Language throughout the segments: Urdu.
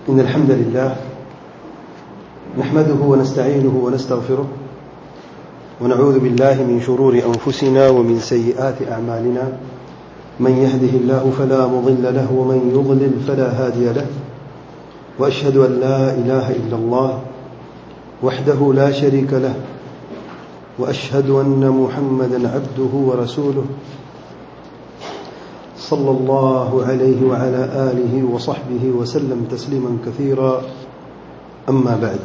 إن الحمد لله نحمده ونستعينه ونستغفره ونعوذ بالله من شرور أنفسنا ومن سيئات أعمالنا من يهده الله فلا مضل له ومن يضلل فلا هادي له وأشهد أن لا إله إلا الله وحده لا شريك له وأشهد أن محمدا عبده ورسوله صلى الله عليه وعلى آله وصحبه وسلم تسليما كثيرا أما بعد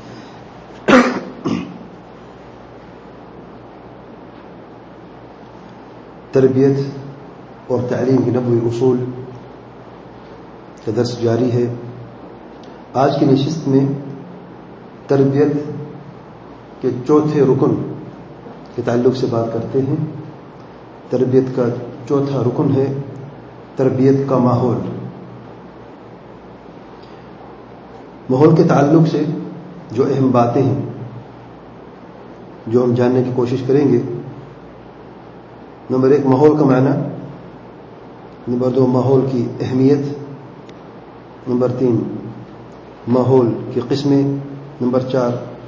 تربیت اور تعلیم کی نبوی اصول کا درس جاری ہے۔ آج کی نشست میں تربیت کے چوتھے رکن کے تعلق سے بات کرتے ہیں۔ تربیت کا چوتھا رکن ہے تربیت کا ماحول۔ ماحول کے تعلق سے جو اہم باتیں ہیں جو ہم جاننے کی کوشش کریں گے، نمبر 1 ماحول کا معنی، نمبر 2 ماحول کی اہمیت، نمبر 3 ماحول کی قسمیں، نمبر 4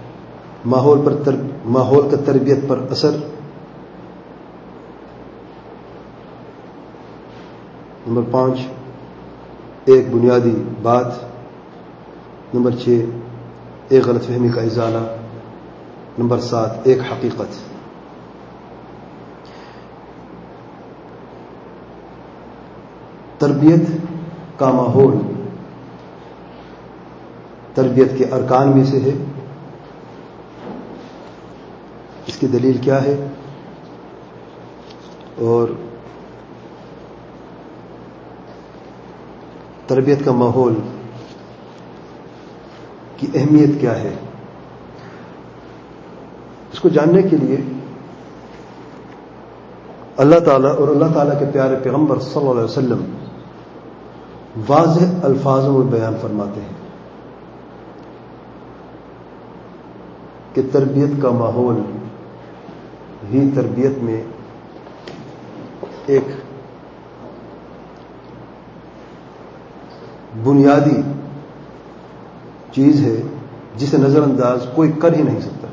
ماحول کا تربیت پر اثر، نمبر 5 ایک بنیادی بات، نمبر 6 ایک غلط فہمی کا ازالہ، نمبر 7 ایک حقیقت۔ تربیت کا ماحول تربیت کے ارکان میں سے ہے۔ اس کی دلیل کیا ہے اور تربیت کا ماحول کی اہمیت کیا ہے؟ اس کو جاننے کے لیے اللہ تعالیٰ اور اللہ تعالیٰ کے پیارے پیغمبر صلی اللہ علیہ وسلم واضح الفاظوں میں بیان فرماتے ہیں کہ تربیت کا ماحول ہی تربیت میں ایک بنیادی چیز ہے جسے نظر انداز کوئی کر ہی نہیں سکتا۔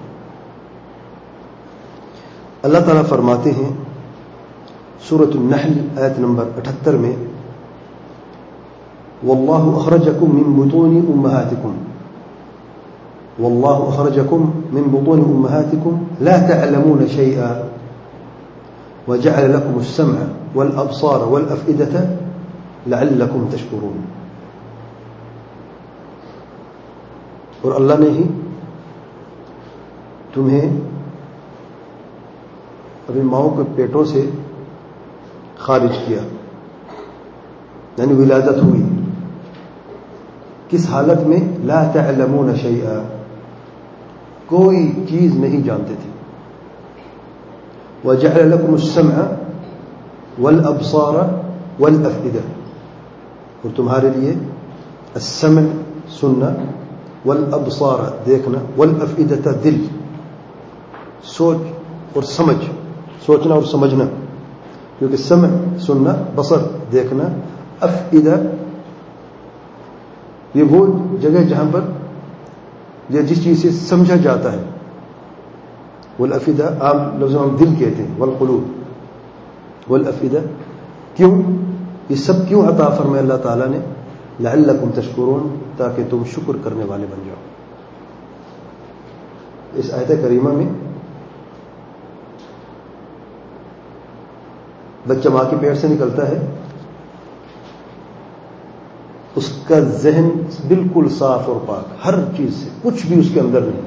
اللہ تعالیٰ فرماتے ہیں سورۃ النحل آیت نمبر 78 میں، واللہ اخرجکم من بطون امہاتکم واللہ اخرجکم من بطون امہاتکم لا تعلمون شیئا وجعل لكم السمع والابصار والافئدة لعلکم تشکرون۔ اور اللہ نے ہی تمہیں اپنی ماؤں کے پیٹوں سے خارج کیا، یعنی ولادت ہوئی کس حالت میں؟ لا تعلمون شیئا، کوئی چیز نہیں جانتے تھے۔ وجعل لكم السمع والابصار والافئدة، اور تمہارے لیے السمع سننا، والابصار دیکھنا، والافئدة دل، سوچ اور سمجھ، سوچنا اور سمجھنا، کیونکہ سمع سننا، بصر دیکھنا، افئدہ یہ وہ جگہ جہاں پر یہ جس چیز سے سمجھا جاتا ہے۔ والافئدہ عام لفظوں میں دل کہتے ہیں، والقلوب، والافئدہ کیوں؟ یہ سب کیوں عطا فرمایا اللہ تعالیٰ نے؟ لعلکم تشکرون، تاکہ تم شکر کرنے والے بن جاؤ۔ اس آیت کریمہ میں بچہ ماں کے پیٹ سے نکلتا ہے، اس کا ذہن بالکل صاف اور پاک، ہر چیز سے کچھ بھی اس کے اندر نہیں،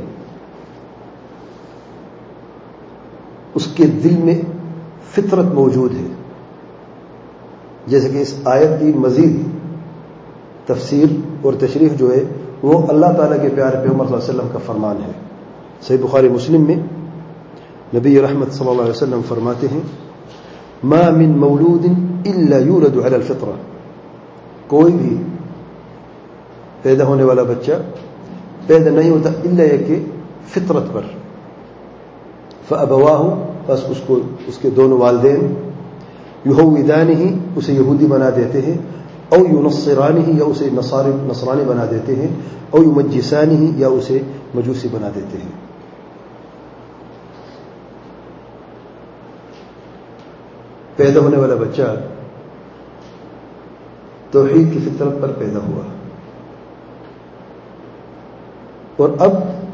اس کے دل میں فطرت موجود ہے۔ جیسے کہ اس آیت کی مزید تفسیر اور تشریح جو ہے وہ اللہ تعالیٰ کے پیارے پیغمبر صلی اللہ علیہ وسلم کا فرمان ہے۔ صحیح بخاری مسلم میں نبی رحمت صلی اللہ علیہ وسلم فرماتے ہیں، ما من مولود الا یولد علی الفطرہ، کوئی بھی پیدا ہونے والا بچہ پیدا نہیں ہوتا الا یہ کہ فطرت پر، فابواہ، بس اس کے دونوں والدین، یہودانہ، اسے یہودی بنا دیتے ہیں، او ینصرانہ یا اسے نصرانی بنا دیتے ہیں، او یمجسانہ یا اسے مجوسی بنا دیتے ہیں۔ پیدا ہونے والا بچہ توحید کی فطرت پر پیدا ہوا، اور اب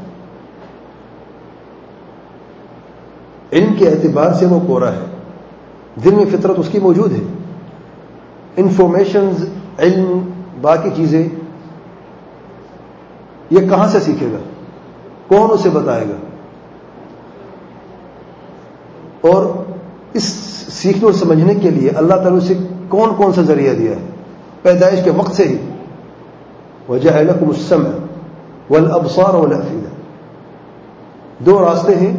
علم کے اعتبار سے وہ کورا ہے، دل میں فطرت اس کی موجود ہے، انفارمیشنز، علم، باقی چیزیں یہ کہاں سے سیکھے گا؟ کون اسے بتائے گا؟ اور اس سیکھنے اور سمجھنے کے لیے اللہ تعالیٰ سے کون کون سا ذریعہ دیا ہے؟ پیدائش کے وقت سے ہی وَجَعَلَ لَكُمُ السَّمْعَ وَالْأَبْصَارَ وَالْأَفْئِدَةَ، دو راستے ہیں،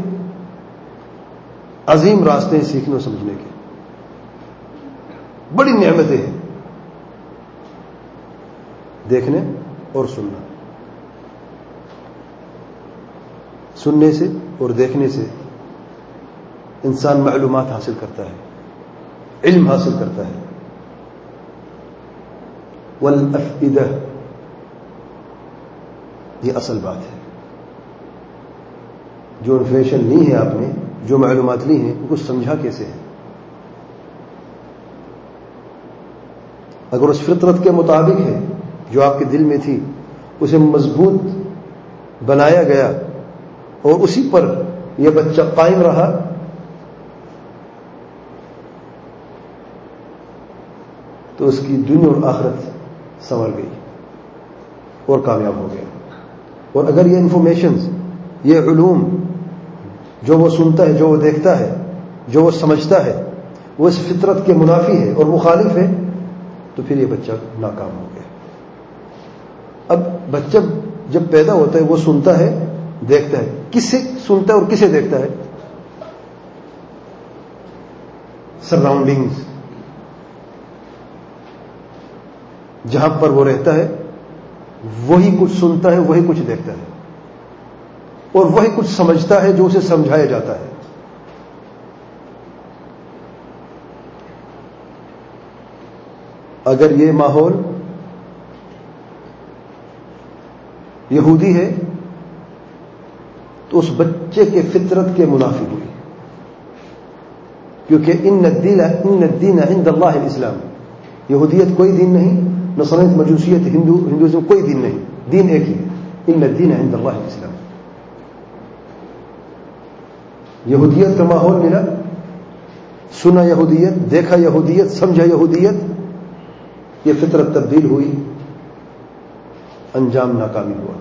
عظیم راستے ہیں سیکھنے اور سمجھنے کے، بڑی نعمتیں ہیں، دیکھنے اور سننا۔ سننے سے اور دیکھنے سے انسان معلومات حاصل کرتا ہے، علم حاصل کرتا ہے۔ والافئدہ، یہ اصل بات ہے، جو انفارمیشن لی ہے آپ نے، جو معلومات لی ہیں، ان کو سمجھا کیسے ہے؟ اگر اس فطرت کے مطابق ہے جو آپ کے دل میں تھی، اسے مضبوط بنایا گیا اور اسی پر یہ بچہ قائم رہا، تو اس کی دنیا اور آخرت سنور گئی اور کامیاب ہو گیا۔ اور اگر یہ انفارمیشنز، یہ علوم جو وہ سنتا ہے، جو وہ دیکھتا ہے، جو وہ سمجھتا ہے، وہ اس فطرت کے منافی ہے اور مخالف ہے، تو پھر یہ بچہ ناکام ہو گیا۔ اب بچہ جب پیدا ہوتا ہے وہ سنتا ہے، دیکھتا ہے، کس سے سنتا ہے اور کسے دیکھتا ہے؟ سراؤنڈنگز، جہاں پر وہ رہتا ہے وہی کچھ سنتا ہے، وہی کچھ دیکھتا ہے، اور وہی کچھ سمجھتا ہے جو اسے سمجھایا جاتا ہے۔ اگر یہ ماحول یہودی ہے تو اس بچے کے فطرت کے منافی ہوئی، کیونکہ ان الدین عند اللہ الاسلام، یہودیت کوئی دین نہیں، نصرانیت، مجوسیت، ہندوازم کوئی دین نہیں، دین ایک ہی ہے، ان الدین عند اللہ الاسلام۔ یہودیت کا ماحول ملا، سنا یہودیت، دیکھا یہودیت، سمجھا یہودیت، یہ فطرت تبدیل ہوئی، انجام ناکامی ہوا۔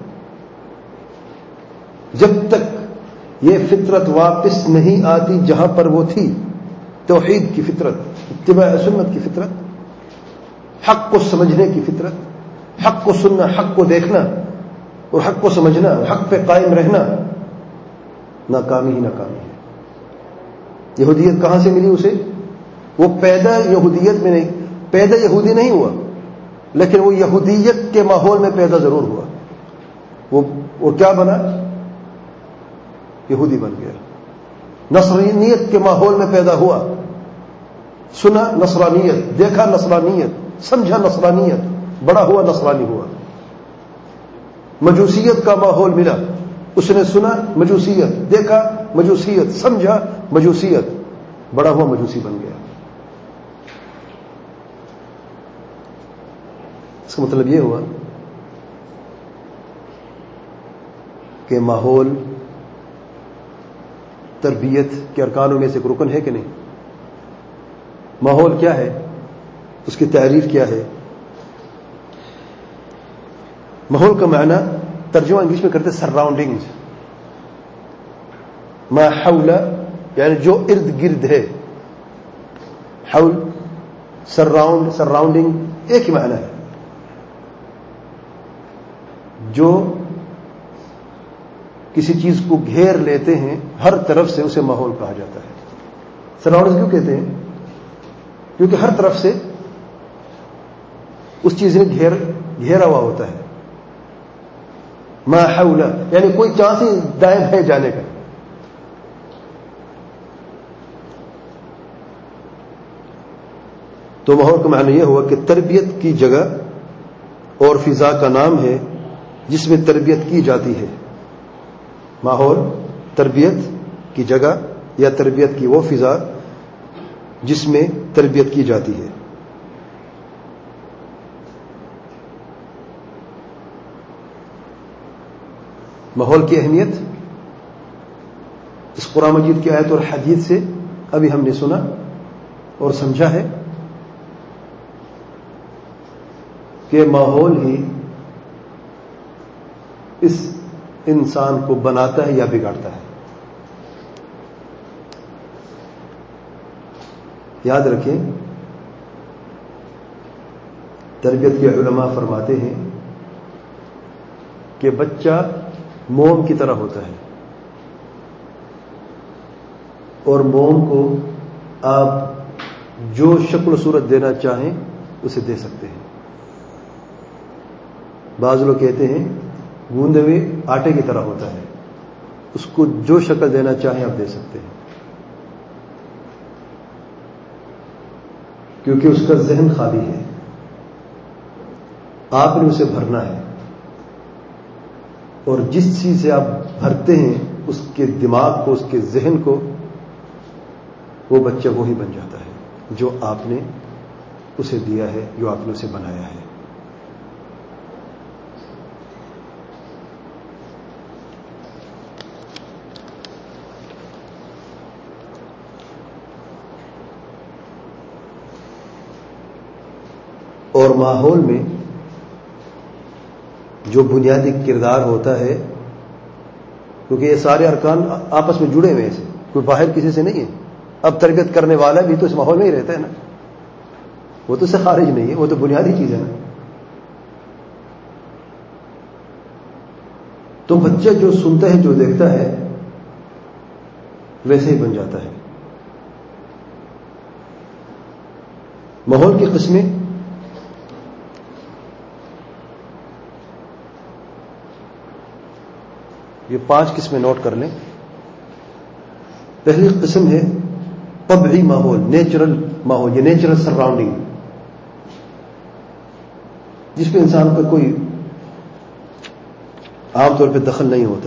جب تک یہ فطرت واپس نہیں آتی جہاں پر وہ تھی، توحید کی فطرت، اتباع سنت کی فطرت، حق کو سمجھنے کی فطرت، حق کو سننا، حق کو دیکھنا اور حق کو سمجھنا، حق پہ قائم رہنا، ناکامی ہی ناکامی ہے۔ یہودیت کہاں سے ملی اسے؟ وہ پیدا یہودیت میں نہیں، پیدا یہودی نہیں ہوا، لیکن وہ یہودیت کے ماحول میں پیدا ضرور ہوا، وہ کیا بنا؟ یہودی بن گیا۔ نصرانیت کے ماحول میں پیدا ہوا، سنا نصرانیت، دیکھا نصرانیت، سمجھا نصرانیت، بڑا ہوا نصرانی ہوا۔ مجوسیت کا ماحول ملا، اس نے سنا مجوسیت، دیکھا مجوسیت، سمجھا مجوسیت، بڑا ہوا مجوسی بن گیا۔ اس کا مطلب یہ ہوا کہ ماحول تربیت کے ارکانوں میں سے ایک رکن ہے کہ نہیں؟ ماحول کیا ہے؟ اس کی تعریف کیا ہے؟ ماحول کا معنی ترجمہ انگلش میں کرتے سراؤنڈنگز، ما حول یعنی جو ارد گرد ہے، حول سراؤنڈنگ ایک ہی معنی ہے، جو کسی چیز کو گھیر لیتے ہیں ہر طرف سے، اسے ماحول کہا جاتا ہے۔ سراؤنڈنگ کیوں کہتے ہیں؟ کیونکہ ہر طرف سے اس چیز نے گھیرا ہوا ہوتا ہے۔ ما حول یعنی کوئی چانس ہی دائیں بائیں جانے کا۔ تو ماحول کا معنی یہ ہوا کہ تربیت کی جگہ اور فضا کا نام ہے جس میں تربیت کی جاتی ہے. ماحول تربیت کی جگہ یا تربیت کی وہ فضا جس میں تربیت کی جاتی ہے. ماحول کی اہمیت اس قرآن مجید کی آیت اور حدیث سے ابھی ہم نے سنا اور سمجھا ہے کہ ماحول ہی اس انسان کو بناتا ہے یا بگاڑتا ہے. یاد رکھیں تربیت کے علماء فرماتے ہیں کہ بچہ موم کی طرح ہوتا ہے اور موم کو آپ جو شکل و صورت دینا چاہیں اسے دے سکتے ہیں. بعض لوگ کہتے ہیں گوندے ہوئے آٹے کی طرح ہوتا ہے, اس کو جو شکل دینا چاہیں آپ دے سکتے ہیں, کیونکہ اس کا ذہن خالی ہے, آپ نے اسے بھرنا ہے, اور جس چیز سے آپ بھرتے ہیں اس کے دماغ کو, اس کے ذہن کو, وہ بچہ وہی بن جاتا ہے جو آپ نے اسے دیا ہے, جو آپ نے اسے بنایا ہے. اور ماحول میں جو بنیادی کردار ہوتا ہے, کیونکہ یہ سارے ارکان آپس میں جڑے ہوئے ہیں, کوئی باہر کسی سے نہیں ہے. اب تربیت کرنے والا بھی تو اس ماحول میں ہی رہتا ہے نا, وہ تو اس سے خارج نہیں ہے, وہ تو بنیادی چیز ہے نا. تو بچہ جو سنتا ہے, جو دیکھتا ہے, ویسے ہی بن جاتا ہے. ماحول کی قسمیں یہ 5 قسمیں نوٹ کر لیں. پہلی قسم ہے طبعی ماحول, نیچرل ماحول, یہ نیچرل سراؤنڈنگ, جس میں انسان کا کوئی عام طور پہ دخل نہیں ہوتا.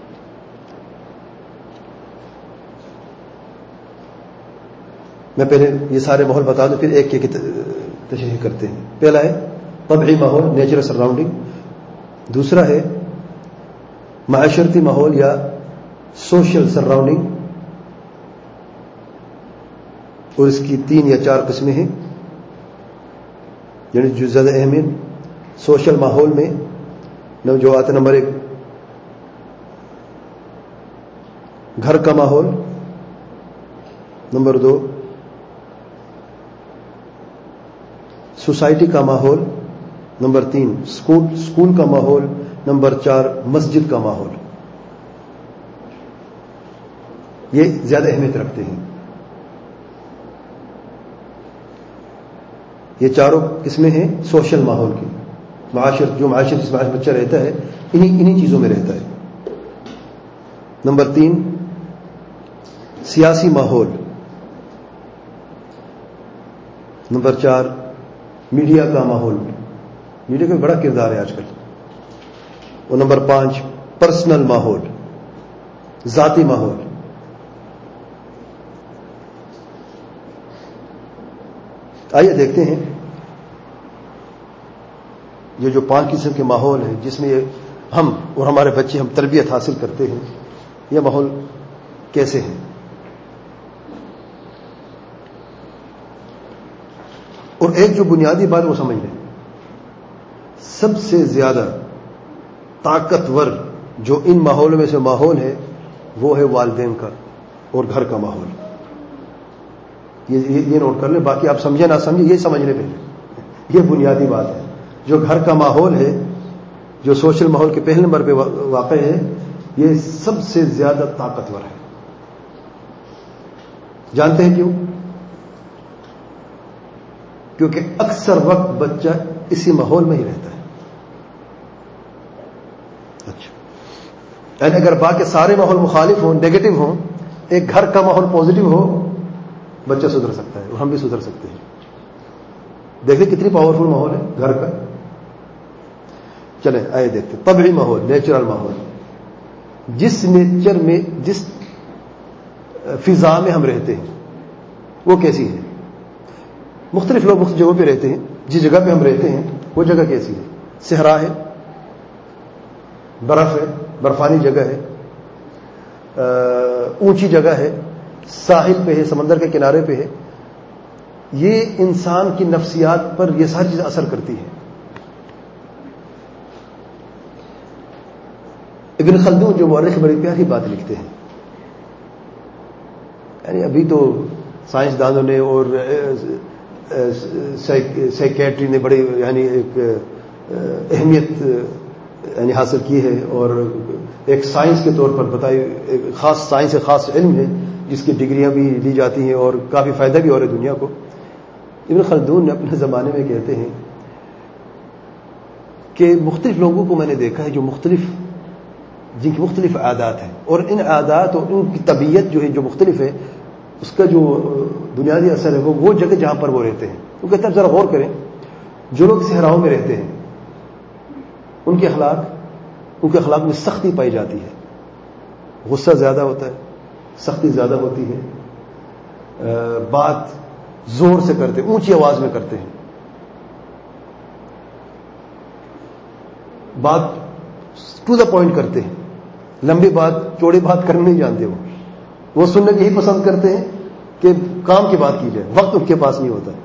میں پہلے یہ سارے ماحول بتا دوں, پھر ایک ایک تشریح کرتے ہیں. پہلا ہے طبعی ماحول, نیچرل سراؤنڈنگ. دوسرا ہے معاشرتی ماحول یا سوشل سراؤنڈنگ, اور اس کی 3 یا 4 قسمیں ہیں. یعنی جو زیادہ اہم ہے سوشل ماحول میں جو آتا نمبر 1 گھر کا ماحول, نمبر 2 سوسائٹی کا ماحول, نمبر 3 اسکول کا ماحول, نمبر 4 مسجد کا ماحول. یہ زیادہ اہمیت رکھتے ہیں. یہ چاروں قسمیں ہیں سوشل ماحول کی. معاشرت, جو معاشرت جس معاشرت بچہ رہتا ہے انہی چیزوں میں رہتا ہے. نمبر 3 سیاسی ماحول, نمبر 4 میڈیا کا ماحول, میڈیا کا بڑا کردار ہے آج کل. اور نمبر 5 پرسنل ماحول, ذاتی ماحول. آئیے دیکھتے ہیں یہ جو 5 قسم کے ماحول ہیں جس میں ہم اور ہمارے بچے ہم تربیت حاصل کرتے ہیں, یہ ماحول کیسے ہیں. اور ایک جو بنیادی بات وہ سمجھ لیں, سب سے زیادہ طاقتور جو ان ماحولوں میں سے ماحول ہے وہ ہے والدین کا اور گھر کا ماحول. یہ نوٹ کر لیں, باقی آپ سمجھیں نہ سمجھیں یہ سمجھ لیں پہلے, یہ بنیادی بات ہے. جو گھر کا ماحول ہے, جو سوشل ماحول کے پہلے نمبر پہ واقع ہے, یہ سب سے زیادہ طاقتور ہے. جانتے ہیں کیوں؟ کیونکہ اکثر وقت بچہ اسی ماحول میں ہی رہتا ہے. اچھا, یعنی اگر باقی سارے ماحول مخالف ہوں, نیگیٹو ہوں, ایک گھر کا ماحول پازیٹو ہو, بچہ سدھر سکتا ہے اور ہم بھی سدھر سکتے ہیں. دیکھیں کتنی پاورفل ماحول ہے گھر کا. چلیں آئے دیکھتے طبعی ماحول, نیچرل ماحول. جس نیچر میں, جس فضا میں ہم رہتے ہیں وہ کیسی ہے؟ مختلف لوگ مختلف جگہوں پہ رہتے ہیں. جس جگہ پہ ہم رہتے ہیں وہ جگہ کیسی ہے؟ صحرا ہے, برف ہے, برفانی جگہ ہے, اونچی جگہ ہے, ساحل پہ ہے, سمندر کے کنارے پہ ہے. یہ انسان کی نفسیات پر یہ ساری چیزیں اثر کرتی ہیں. ابن خلدون جو مورخ بڑی پیاری بات لکھتے ہیں, یعنی ابھی تو سائنسدانوں نے اور سائیکیٹری نے بڑی یعنی ایک اہمیت یعنی حاصل کی ہے, اور ایک سائنس کے طور پر بتائی, ایک خاص سائنس سے خاص علم ہے جس کی ڈگریاں بھی لی جاتی ہیں اور کافی فائدہ بھی ہو رہا ہے دنیا کو. ابن خلدون نے اپنے زمانے میں کہتے ہیں کہ مختلف لوگوں کو میں نے دیکھا ہے جو جن کی مختلف عادات ہیں, اور ان عادات اور ان کی طبیعت جو ہے جو مختلف ہے, اس کا جو بنیادی اثر ہے وہ جگہ جہاں پر وہ رہتے ہیں. وہ کہتے ہیں ذرا غور کریں, جو لوگ صحراؤں میں رہتے ہیں ان کے اخلاق میں سختی پائی جاتی ہے. غصہ زیادہ ہوتا ہے, سختی زیادہ ہوتی ہے, بات زور سے کرتے ہیں, اونچی آواز میں کرتے ہیں, بات ٹو دا پوائنٹ کرتے ہیں, لمبی بات چوڑی بات کرنا نہیں جانتے. وہ سننے یہی پسند کرتے ہیں کہ کام کی بات کی جائے, وقت ان کے پاس نہیں ہوتا.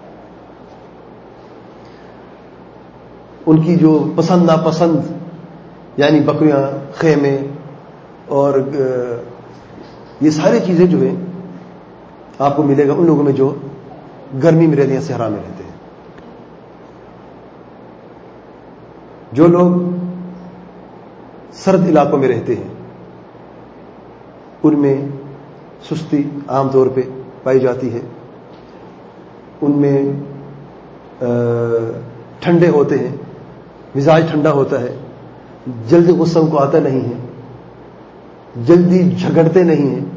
ان کی جو پسند ناپسند یعنی بکریاں, خیمے اور یہ ساری چیزیں جو ہیں آپ کو ملے گا ان لوگوں میں جو گرمی میں رہتے ہیں, صحرا میں رہتے ہیں. جو لوگ سرد علاقوں میں رہتے ہیں ان میں سستی عام طور پہ پائی جاتی ہے. ان میں ٹھنڈے ہوتے ہیں, مزاج ٹھنڈا ہوتا ہے, جلدی غصہ کو آتا نہیں ہے, جلدی جھگڑتے نہیں ہیں,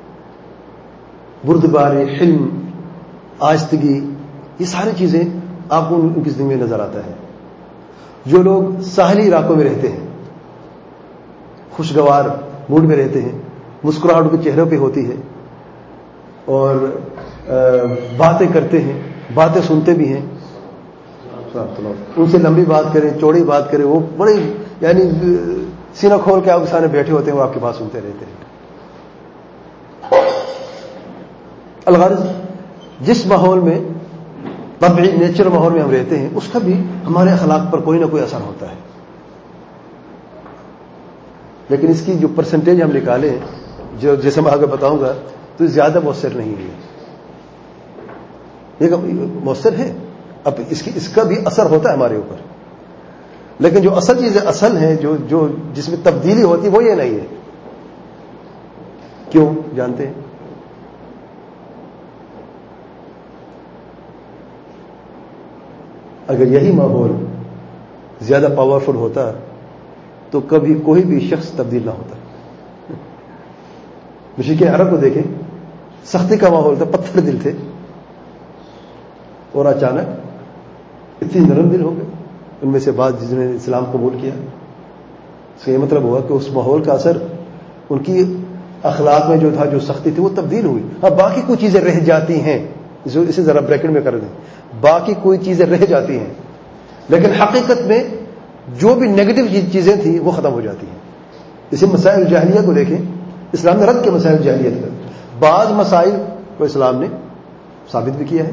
بردباری, حلم, آہستگی, یہ ساری چیزیں آپ کو ان کی زندگی میں نظر آتا ہے. جو لوگ ساحلی علاقوں میں رہتے ہیں خوشگوار موڈ میں رہتے ہیں, مسکراہٹ ان کے چہروں پہ ہوتی ہے, اور باتیں کرتے ہیں, باتیں سنتے بھی ہیں. ان سے لمبی بات کریں, چوڑی بات کریں, وہ بڑے یعنی سینہ کھول کے آپ کے سامنے بیٹھے ہوتے ہیں, وہ آپ کی بات سنتے رہتے ہیں. الغرض جس ماحول میں طبعی نیچر ماحول میں ہم رہتے ہیں اس کا بھی ہمارے اخلاق پر کوئی نہ کوئی اثر ہوتا ہے. لیکن اس کی جو پرسنٹیج ہم نکالیں, جو جیسے میں آگے بتاؤں گا, تو زیادہ مؤثر نہیں ہے. یہ مؤثر ہے, اب اس کا بھی اثر ہوتا ہے ہمارے اوپر, لیکن جو اصل چیزیں اصل ہیں جو جس میں تبدیلی ہوتی ہے وہ یہ نہیں ہے. کیوں جانتے ہیں؟ اگر یہی ماحول زیادہ پاورفل ہوتا تو کبھی کوئی بھی شخص تبدیل نہ ہوتا. مشرکین عرب کو دیکھیں, سختی کا ماحول تھا, پتھر دل تھے, اور اچانک اتنی نرم دل ہو گئے. ان میں سے بعض جس نے اسلام قبول کیا, اس کا یہ مطلب ہوا کہ اس ماحول کا اثر ان کی اخلاق میں جو تھا, جو سختی تھی, وہ تبدیل ہوئی. اب باقی کچھ چیزیں رہ جاتی ہیں, اسے ذرا بریکٹ میں کر دیں, باقی کوئی چیزیں رہ جاتی ہیں, لیکن حقیقت میں جو بھی نیگیٹو چیزیں تھیں وہ ختم ہو جاتی ہیں. اسے مسائل جاہلیہ کو دیکھیں, اسلام نے رد کیا مسائل جاہلیت کا. بعض مسائل کو اسلام نے ثابت بھی کیا ہے.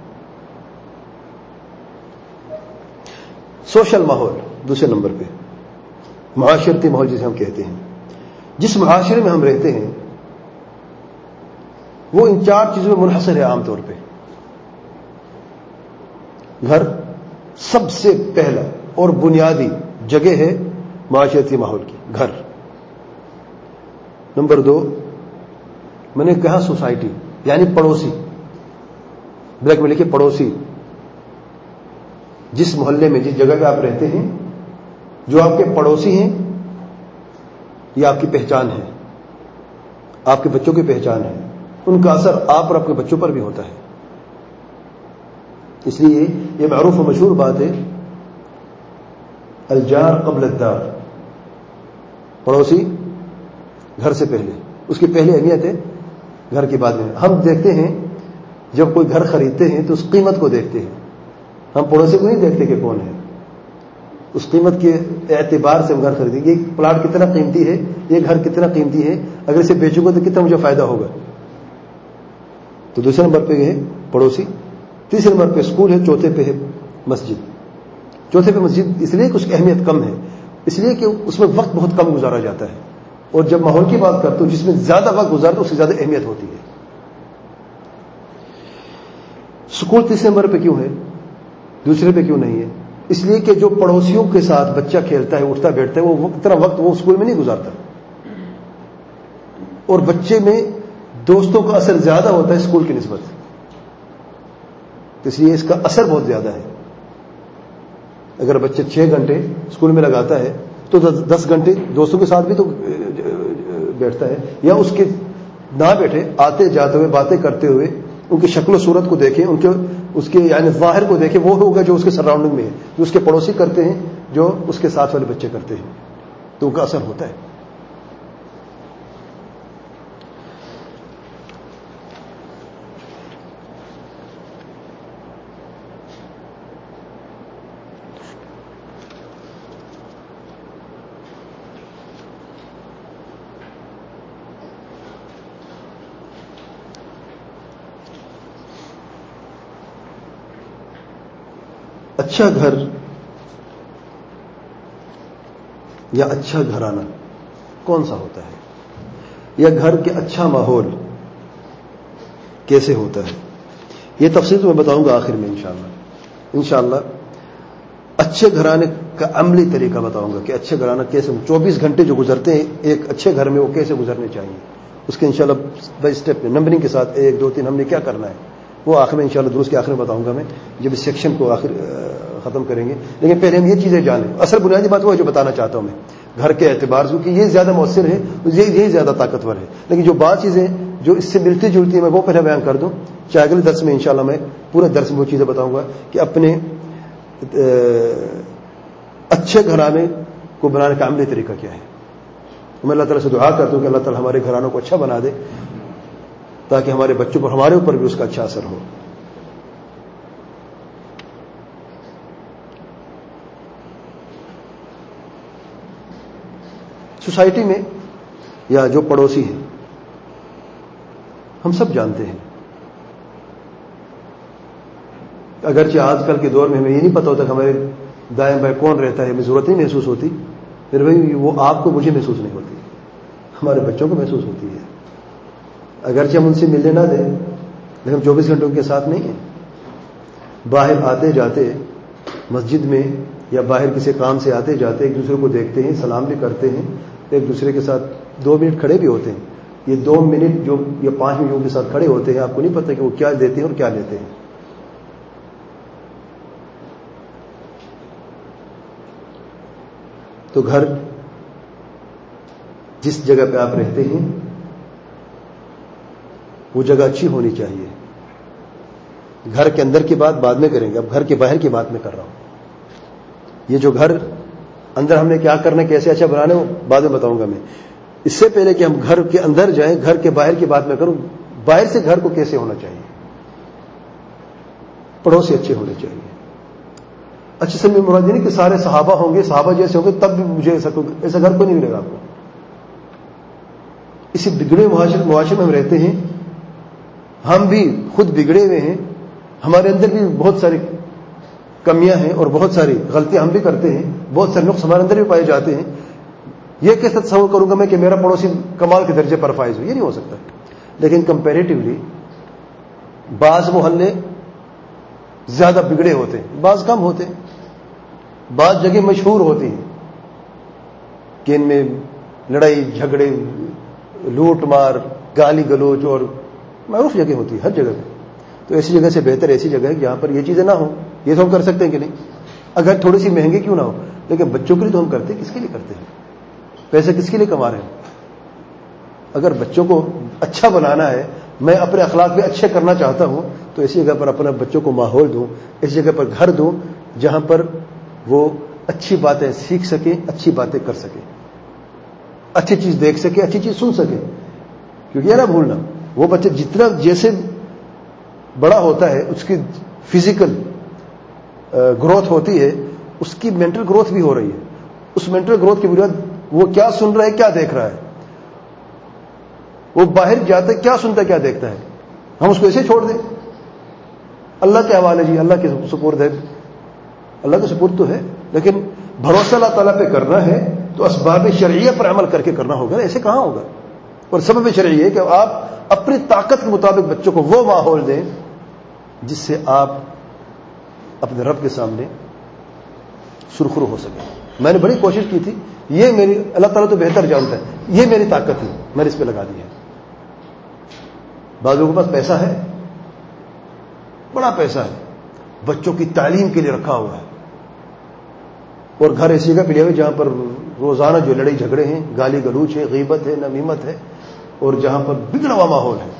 سوشل ماحول دوسرے نمبر پہ, معاشرتی ماحول جسے ہم کہتے ہیں. جس معاشرے میں ہم رہتے ہیں وہ ان چار چیزوں میں منحصر ہے عام طور پہ. گھر سب سے پہلا اور بنیادی جگہ ہے معاشرتی ماحول کی, گھر. نمبر 2 میں نے کہا سوسائٹی, یعنی پڑوسی. بلیک میں لکھے پڑوسی. جس محلے میں, جس جگہ پہ آپ رہتے ہیں, جو آپ کے پڑوسی ہیں یہ آپ کی پہچان ہے, آپ کے بچوں کی پہچان ہے. ان کا اثر آپ اور آپ کے بچوں پر بھی ہوتا ہے. اس لیے یہ معروف و مشہور بات ہے، الجار قبل الدار، پڑوسی گھر سے پہلے، اس کی پہلی اہمیت ہے گھر کے بعد میں۔ ہم دیکھتے ہیں جب کوئی گھر خریدتے ہیں تو اس قیمت کو دیکھتے ہیں، ہم پڑوسی کو نہیں دیکھتے کہ کون ہے، اس قیمت کے اعتبار سے ہم گھر خریدیں گے، یہ پلاٹ کتنا قیمتی ہے، یہ گھر کتنا قیمتی ہے، اگر اسے بیچوں گے تو کتنا مجھے فائدہ ہوگا۔ تو دوسرے نمبر پہ ہے پڑوسی، تیسرے نمبر پہ اسکول ہے، چوتھے پہ ہے مسجد۔ چوتھے پہ مسجد اس لیے کچھ اہمیت کم ہے، اس لیے کہ اس میں وقت بہت کم گزارا جاتا ہے، اور جب ماحول کی بات کرتا ہوں جس میں زیادہ وقت گزارتا اس کی زیادہ اہمیت ہوتی ہے۔ اسکول تیسرے نمبر پہ کیوں ہے، دوسرے پہ کیوں نہیں ہے؟ اس لیے کہ جو پڑوسیوں کے ساتھ بچہ کھیلتا ہے، اٹھتا بیٹھتا ہے، وہ اتنا وقت وہ اسکول میں نہیں گزارتا، اور بچے میں دوستوں کا اثر زیادہ ہوتا ہے اسکول کی نسبت، اس لیے اس کا اثر بہت زیادہ ہے۔ اگر بچہ 6 گھنٹے اسکول میں لگاتا ہے تو 10 گھنٹے دوستوں کے ساتھ بھی تو بیٹھتا ہے، یا اس کے نہ بیٹھے، آتے جاتے ہوئے باتیں کرتے ہوئے ان کی شکل و صورت کو دیکھیں، اس کے یعنی ظاہر کو دیکھیں، وہ ہوگا جو اس کے سراؤنڈنگ میں ہے، جو اس کے پڑوسی کرتے ہیں، جو اس کے ساتھ والے بچے کرتے ہیں، تو ان کا اثر ہوتا ہے۔ اچھا گھر یا اچھا گھرانہ کون سا ہوتا ہے، یا گھر کے اچھا ماحول کیسے ہوتا ہے، یہ تفصیل میں بتاؤں گا آخر میں انشاءاللہ۔ اچھے گھرانے کا عملی طریقہ بتاؤں گا کہ اچھے گھرانہ کیسے، 24 گھنٹے جو گزرتے ہیں ایک اچھے گھر میں وہ کیسے گزرنے چاہیے، اس کے انشاءاللہ بائی اسٹیپ نمبرنگ کے ساتھ 1 2 3 ہم نے کیا کرنا ہے وہ آخر میں انشاءاللہ درست کے آخر میں بتاؤں گا میں، جب اس سیکشن کو آخر ختم کریں گے۔ لیکن پہلے ہم یہ چیزیں جانیں، اصل بنیادی بات وہ جو بتانا چاہتا ہوں میں گھر کے اعتبار سے، کیونکہ یہ زیادہ مؤثر ہے، یہی زیادہ طاقتور ہے، لیکن جو بعض چیزیں جو اس سے ملتی جلتی ہیں میں وہ پہلے بیان کر دوں، چاہے اگلے درس میں انشاءاللہ میں پورے درس میں وہ چیزیں بتاؤں گا کہ اپنے اچھے گھرانے کو بنانے کا عملی طریقہ کیا ہے۔ میں اللہ تعالیٰ سے دعا کرتا ہوں کہ اللہ تعالیٰ ہمارے گھرانوں کو اچھا بنا دے تاکہ ہمارے بچوں پر، ہمارے اوپر بھی اس کا اچھا اثر ہو۔ سوسائٹی میں یا جو پڑوسی ہیں ہم سب جانتے ہیں، اگرچہ آج کل کے دور میں ہمیں یہ نہیں پتا ہوتا کہ ہمارے دائیں بائیں کون رہتا ہے، ہمیں ضرورت نہیں محسوس ہوتی، پھر بھائی وہ آپ کو مجھے محسوس نہیں ہوتی، ہمارے بچوں کو محسوس ہوتی ہے، اگرچہ ہم ان سے ملنے نہ دیں لیکن ہم 24 گھنٹوں کے ساتھ نہیں ہیں، باہر آتے جاتے مسجد میں یا باہر کسی کام سے آتے جاتے ایک دوسرے کو دیکھتے ہیں، سلام بھی کرتے ہیں، ایک دوسرے کے ساتھ 2 منٹ کھڑے بھی ہوتے ہیں، یہ 2 منٹ جو یا 5 منٹ کے ساتھ کھڑے ہوتے ہیں آپ کو نہیں پتہ کہ وہ کیا دیتے ہیں اور کیا لیتے ہیں۔ تو گھر جس جگہ پہ آپ رہتے ہیں وہ جگہ اچھی ہونی چاہیے۔ گھر کے اندر کی بات بعد میں کریں گے، اب گھر کے باہر کی بات میں کر رہا ہوں۔ یہ جو گھر اندر ہم نے کیا کرنا، کیسے اچھا بنانا وہ بعد میں بتاؤں گا میں۔ اس سے پہلے کہ ہم گھر کے اندر جائیں، گھر کے باہر کی بات میں کروں، باہر سے گھر کو کیسے ہونا چاہیے۔ پڑوسی اچھے ہونے چاہیے۔ اچھے سے میں مراد نہیں کہ سارے صحابہ ہوں گے، صحابہ جیسے ہوں گے تب بھی مجھے ایسا گھر کو نہیں ملے گا آپ کو۔ اسی بگڑے معاشرے میں ہم رہتے ہیں، ہم بھی خود بگڑے ہوئے ہیں، ہمارے اندر بھی بہت ساری کمیاں ہیں اور بہت ساری غلطیاں ہم بھی کرتے ہیں، بہت سارے نقص ہمارے اندر بھی پائے جاتے ہیں۔ یہ کیسے تصور کروں گا میں کہ میرا پڑوسی کمال کے درجے پر فائز ہو، یہ نہیں ہو سکتا۔ لیکن کمپیریٹیولی بعض محلے زیادہ بگڑے ہوتے ہیں، بعض کم ہوتے ہیں، بعض جگہ مشہور ہوتی ہیں کہ ان میں لڑائی جھگڑے، لوٹ مار، گالی گلوچ اور معروف جگہ ہوتی ہے ہر جگہ پہ۔ تو ایسی جگہ سے بہتر ایسی جگہ ہے جہاں پر یہ چیزیں نہ ہوں۔ یہ تو ہم کر سکتے ہیں کہ نہیں، اگر تھوڑی سی مہنگی کیوں نہ ہو، لیکن بچوں کے لیے تو ہم کرتے ہیں، کس کے لیے کرتے ہیں، پیسے کس کے لیے کما رہے ہیں۔ اگر بچوں کو اچھا بنانا ہے، میں اپنے اخلاق بھی اچھے کرنا چاہتا ہوں، تو ایسی جگہ پر اپنے بچوں کو ماحول دوں, ایسی جگہ پر گھر دوں جہاں پر وہ اچھی باتیں سیکھ سکیں, اچھی باتیں کر سکیں, اچھی چیز دیکھ سکیں, اچھی چیز سن سکیں. کیونکہ یہ نہ بھولنا, وہ بچہ جتنا جیسے بڑا ہوتا ہے اس کی فزیکل گروتھ ہوتی ہے, اس کی مینٹل گروتھ بھی ہو رہی ہے. اس مینٹل گروتھ کی بنیاد وہ کیا سن رہا ہے, کیا دیکھ رہا ہے, وہ باہر جاتا ہے کیا سنتا ہے, کیا دیکھتا ہے. ہم اس کو ایسے چھوڑ دیں, اللہ کے حوالے جی, اللہ کے سپرد ہے, اللہ کے سپرد تو ہے, لیکن بھروسہ اللہ تعالیٰ پہ کرنا ہے تو اسباب شرعیہ پر عمل کر کے کرنا ہوگا. ایسے کہاں ہوگا؟ اور سبب شرعی ہے کہ آپ اپنی طاقت کے مطابق بچوں کو وہ ماحول دیں جس سے آپ اپنے رب کے سامنے سرخرو ہو سکیں. میں نے بڑی کوشش کی تھی, یہ میری, اللہ تعالیٰ تو بہتر جانتا ہے, یہ میری طاقت ہے, میں نے اس پہ لگا دی ہے. بعض لوگوں کے پاس پیسہ ہے, بڑا پیسہ ہے, بچوں کی تعلیم کے لیے رکھا ہوا ہے, اور گھر ایسی جگہ پہ لیا ہوئے جہاں پر روزانہ جو لڑائی جھگڑے ہیں, گالی گلوچ ہے, غیبت ہے, نمیمت ہے, اور جہاں پر بگڑا ہوا ماحول ہے.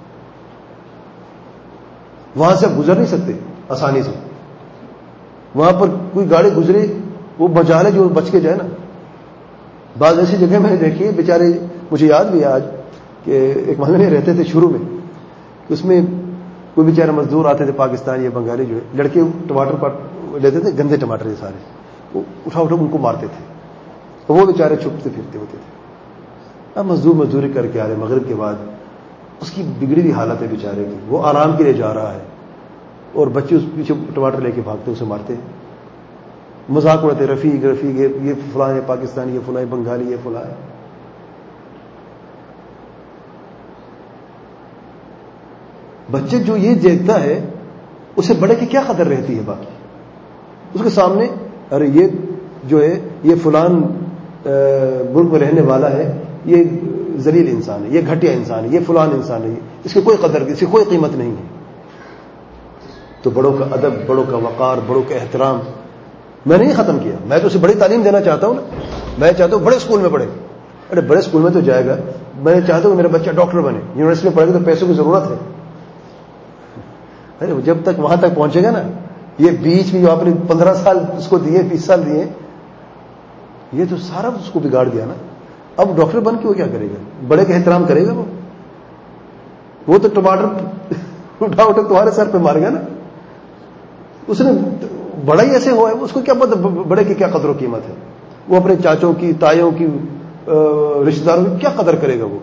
وہاں سے گزر نہیں سکتے آسانی سے. وہاں پر کوئی گاڑی گزرے وہ بچا لے جو بچ کے جائے نا. بعض ایسی جگہ میں نے دیکھی ہے, بیچارے, مجھے یاد بھی ہے آج کہ ایک محلے میں رہتے تھے شروع میں, کہ اس میں کوئی بیچارے مزدور آتے تھے پاکستانی یا بنگالی, جو ہے لڑکے ٹماٹر لیتے تھے, گندے ٹماٹر یہ سارے, وہ اٹھا ان کو مارتے تھے, تو وہ بیچارے چھپتے پھرتے ہوتے تھے. اب مزدوری کر کے آ رہے مغرب کے بعد, اس کی بگڑی ہوئی حالت ہے بیچارے کی, وہ آرام کے لیے جا رہا ہے, اور بچے اس پیچھے ٹماٹر لے کے بھاگتے, اسے مارتے, مذاق اڑاتے, رفیق یہ فلاں ہے پاکستانی, یہ فلاں بنگالی, یہ فلاں ہے. بچے جو یہ دیکھتا ہے اسے بڑے کی کیا قدر رہتی ہے باقی اس کے سامنے. ارے یہ جو ہے یہ فلان ملک میں رہنے والا ہے, یہ ذلیل انسان ہے, یہ گھٹیا انسان ہے, یہ فلان انسان ہے, اس کی کوئی قدر, اس کی کوئی قیمت نہیں ہے. تو بڑوں کا ادب, بڑوں کا وقار, بڑوں کا احترام میں نے نہیں ختم کیا. میں تو اسے بڑی تعلیم دینا چاہتا ہوں نا. میں چاہتا ہوں بڑے اسکول میں پڑھے. ارے بڑے اسکول میں تو جائے گا, میں چاہتا ہوں میرا بچہ ڈاکٹر بنے, یونیورسٹی میں پڑھے گا تو پیسوں کی ضرورت ہے. ارے جب تک وہاں تک پہنچے گا نا, یہ بیچ میں جو آپ نے 15 سال اس کو دیے, 20 سال دیے, یہ تو سارا اس کو بگاڑ دیا نا. اب ڈاکٹر بن کے وہ کیا کرے گا؟ بڑے کا احترام کرے گا وہ تو ٹماٹر اٹھا تمہارے سر پہ مار گیا نا. اس نے بڑا ہی ایسے ہوا ہے, اس کو کیا پتا بڑے کی کیا قدر و قیمت ہے. وہ اپنے چاچوں کی, تایوں کی, رشتہ داروں کی کیا قدر کرے گا وہ.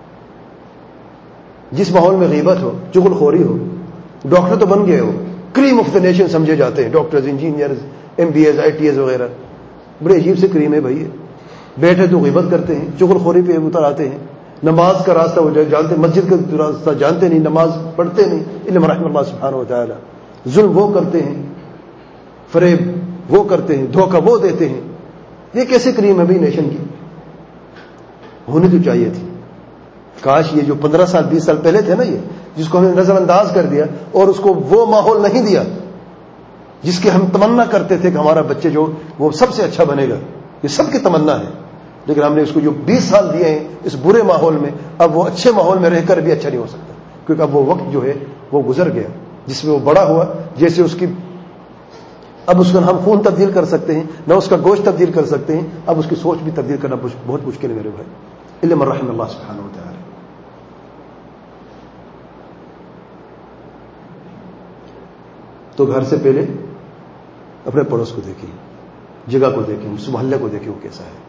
جس ماحول میں غیبت ہو, چغل خوری ہو, ڈاکٹر تو بن گئے ہو, کریم آف دا نیشن سمجھے جاتے ہیں, ڈاکٹرز, انجینئرز, MBAs, ITS وغیرہ, بڑے عجیب سے کریم ہے بھائی. بیٹھے تو غیبت کرتے ہیں, چغل خوری پہ اتر آتے ہیں, نماز کا راستہ وہ جانتے, مسجد کا راستہ جانتے نہیں, نماز پڑھتے نہیں, الا رحم اللہ سبحانہ و تعالی. ظلم وہ کرتے ہیں, فریب وہ کرتے ہیں, دھوکہ وہ دیتے ہیں. یہ کیسے کریم ہے بھائی نیشن کی؟ ہونی تو چاہیے تھی. کاش یہ جو 15 سال 20 سال پہلے تھے نا, یہ جس کو ہم نے نظر انداز کر دیا اور اس کو وہ ماحول نہیں دیا جس کی ہم تمنا کرتے تھے کہ ہمارا بچے جو وہ سب سے اچھا بنے گا, یہ سب کی تمنا ہے, لیکن ہم نے اس کو جو 20 سال دیے ہیں اس برے ماحول میں, اب وہ اچھے ماحول میں رہ کر بھی اچھا نہیں ہو سکتا, کیونکہ اب وہ وقت جو ہے وہ گزر گیا جس میں وہ بڑا ہوا. جیسے اس کی اب اس کا ہم خون تبدیل کر سکتے ہیں, نہ اس کا گوشت تبدیل کر سکتے ہیں, اب اس کی سوچ بھی تبدیل کرنا بہت مشکل ہے میرے بھائی. الا من رحم اللہ سبحانہ و تعالی. تو گھر سے پہلے اپنے پڑوس کو دیکھیں, جگہ کو دیکھیں, اس محلے کو دیکھیں وہ کیسا ہے.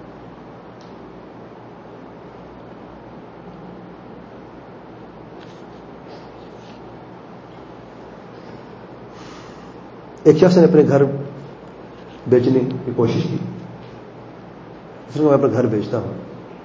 ایک شخص نے اپنے گھر بیچنے کی کوشش کی. اس نے میں اپنا گھر بیچتا ہوں.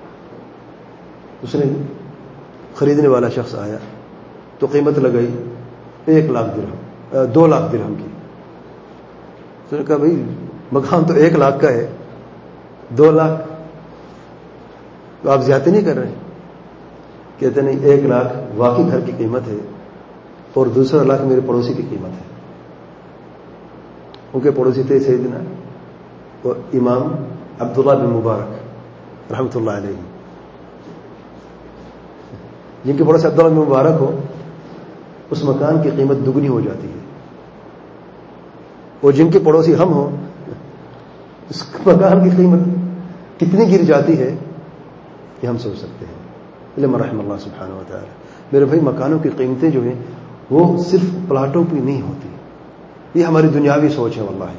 اس نے خریدنے والا شخص آیا تو قیمت لگائی 1 لاکھ درہم, 2 لاکھ درہم کی. اس نے کہا بھائی مکان تو 1 لاکھ کا ہے, 2 لاکھ تو آپ زیادتی نہیں کر رہے ہیں. کہتے نہیں, 1 لاکھ واقعی گھر کی قیمت ہے اور 2 لاکھ میرے پڑوسی کی قیمت ہے. ان کے پڑوسی تھے سیدنا اور امام عبداللہ بن مبارک رحمۃ اللہ علیہ. جن کے پڑوسی عبداللہ بن مبارک ہو, اس مکان کی قیمت دگنی ہو جاتی ہے، اور جن کے پڑوسی ہم ہوں اس مکان کی قیمت کتنی گر جاتی ہے یہ ہم سوچ سکتے ہیں۔ علم رحم اللہ سبحانہ و تعالی۔ میرے بھائی، مکانوں کی قیمتیں جو ہیں وہ صرف پلاٹوں پہ نہیں ہوتی، یہ ہماری دنیاوی سوچ ہے۔ واللہ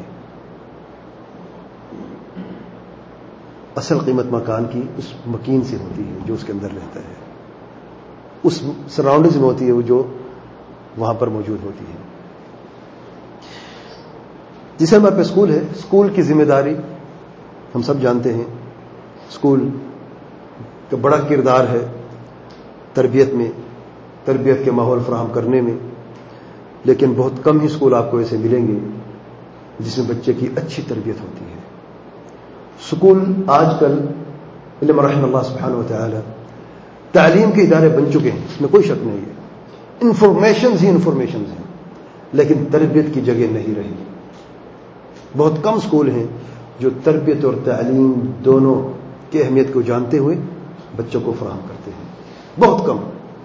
اصل قیمت مکان کی اس مکین سے ہوتی ہے جو اس کے اندر رہتا ہے، اس سراؤنڈنگز میں ہوتی ہے وہ جو وہاں پر موجود ہوتی ہے۔ جسے ہمارے پہ اسکول ہے، اسکول کی ذمہ داری ہم سب جانتے ہیں، اسکول کا بڑا کردار ہے تربیت میں، تربیت کے ماحول فراہم کرنے میں، لیکن بہت کم ہی اسکول آپ کو ایسے ملیں گے جس میں بچے کی اچھی تربیت ہوتی ہے۔ اسکول آج کل علم رحم اللہ سبحانہ و تعالی تعلیم کے ادارے بن چکے ہیں، اس میں کوئی شک نہیں ہے، انفارمیشنز ہیں، لیکن تربیت کی جگہ نہیں رہی۔ بہت کم اسکول ہیں جو تربیت اور تعلیم دونوں کی اہمیت کو جانتے ہوئے بچوں کو فراہم کرتے ہیں، بہت کم۔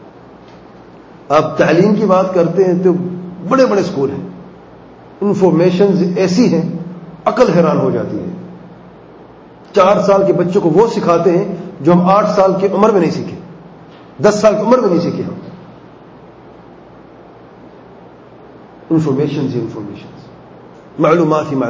آپ تعلیم کی بات کرتے ہیں تو بڑے بڑے اسکول ہیں، انفارمیشنز ایسی ہیں عقل حیران ہو جاتی ہے۔ 4 سال کے بچوں کو وہ سکھاتے ہیں جو ہم 8 سال کی عمر میں نہیں سیکھے، 10 سال کی عمر میں نہیں سیکھے ہم۔ انفارمیشنز معلومات ہی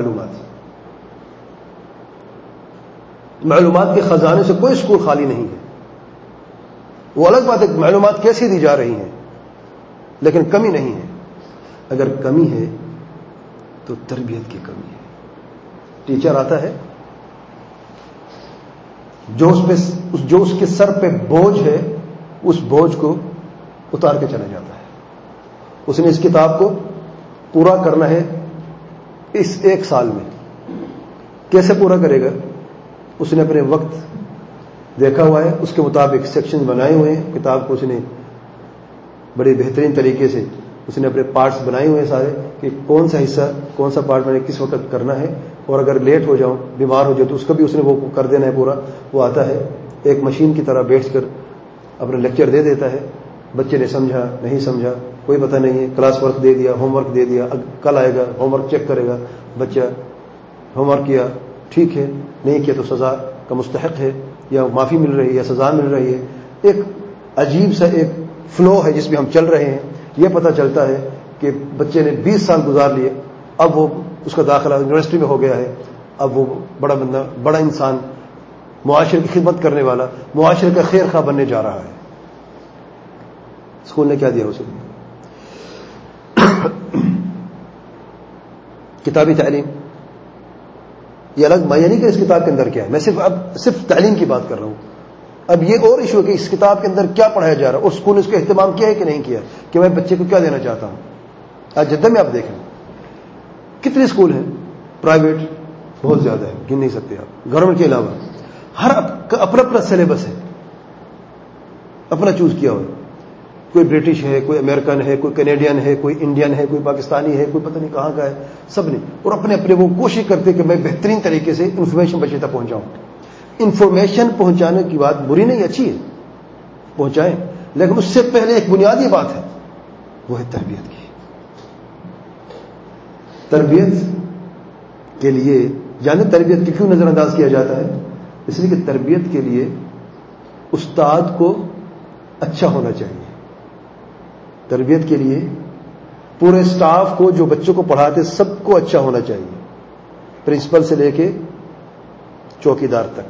معلومات کے خزانے سے کوئی اسکول خالی نہیں ہے۔ وہ الگ بات ہے کہ معلومات کیسی دی جا رہی ہیں، لیکن کمی نہیں ہے۔ اگر کمی ہے تو تربیت کی کمی ہے۔ ٹیچر آتا ہے جو اس کے سر پہ بوجھ ہے اس بوجھ کو اتار کے چلا جاتا ہے۔ اس نے اس کتاب کو پورا کرنا ہے اس 1 سال میں، کیسے پورا کرے گا؟ اس نے اپنے وقت دیکھا ہوا ہے، اس کے مطابق سیکشن بنائے ہوئے ہیں، کتاب کو اس نے بڑے بہترین طریقے سے اس نے اپنے پارٹس بنائے ہوئے ہیں سارے، کہ کون سا حصہ کون سا پارٹ میں نے کس وقت کرنا ہے، اور اگر لیٹ ہو جاؤں بیمار ہو جاؤ تو اس کا بھی اس نے وہ کر دینا ہے پورا۔ وہ آتا ہے ایک مشین کی طرح بیٹھ کر اپنا لیکچر دے دیتا ہے، بچے نے سمجھا نہیں سمجھا کوئی پتہ نہیں ہے، کلاس ورک دے دیا، ہوم ورک دے دیا، کل آئے گا ہوم ورک چیک کرے گا، بچہ ہوم ورک کیا ٹھیک ہے، نہیں کیا تو سزا کا مستحق ہے، یا معافی مل رہی ہے یا سزا مل رہی ہے۔ ایک عجیب سا ایک فلو ہے جس میں ہم چل رہے ہیں۔ یہ پتہ چلتا ہے کہ بچے نے 20 سال گزار لیے، اب وہ اس کا داخلہ یونیورسٹی میں ہو گیا ہے، اب وہ بڑا بندہ، بڑا انسان، معاشرے کی خدمت کرنے والا، معاشرے کا خیر خواہ بننے جا رہا ہے۔ اسکول نے کیا دیا اسے؟ کتابی تعلیم۔ یہ الگ میں نہیں کہ اس کتاب کے اندر کیا ہے، میں صرف تعلیم کی بات کر رہا ہوں۔ اب یہ اور ایشو ہے کہ اس کتاب کے اندر کیا پڑھایا جا رہا ہے، اور اسکول نے اس کا اہتمام کیا ہے کہ نہیں کیا، کہ میں بچے کو کیا دینا چاہتا ہوں۔ آج جدہ میں آپ دیکھیں کتنے اسکول ہیں، پرائیویٹ بہت زیادہ ہے، گن نہیں سکتے آپ، گورنمنٹ کے علاوہ۔ ہر اپنا سلیبس ہے، اپنا چوز کیا ہوا، کوئی برٹش ہے، کوئی امریکن ہے، کوئی کینیڈین ہے، کوئی انڈین ہے، کوئی پاکستانی ہے، کوئی پتہ نہیں کہاں کا ہے، سب نے، اور اپنے وہ کوشش کرتے کہ میں بہترین طریقے سے انفارمیشن بچے تک پہنچاؤں۔ انفارمیشن پہنچانے کی بات بری نہیں، اچھی ہے، پہنچائیں، لیکن اس سے پہلے ایک بنیادی بات ہے، وہ ہے تربیت کی۔ تربیت کے لیے جانے تربیت کی کیوں نظر انداز کیا جاتا ہے؟ اس لیے کہ تربیت کے لیے استاد کو اچھا ہونا چاہیے۔ تربیت کے لیے پورے اسٹاف کو جو بچوں کو پڑھاتے سب کو اچھا ہونا چاہیے، پرنسپل سے لے کے چوکیدار تک۔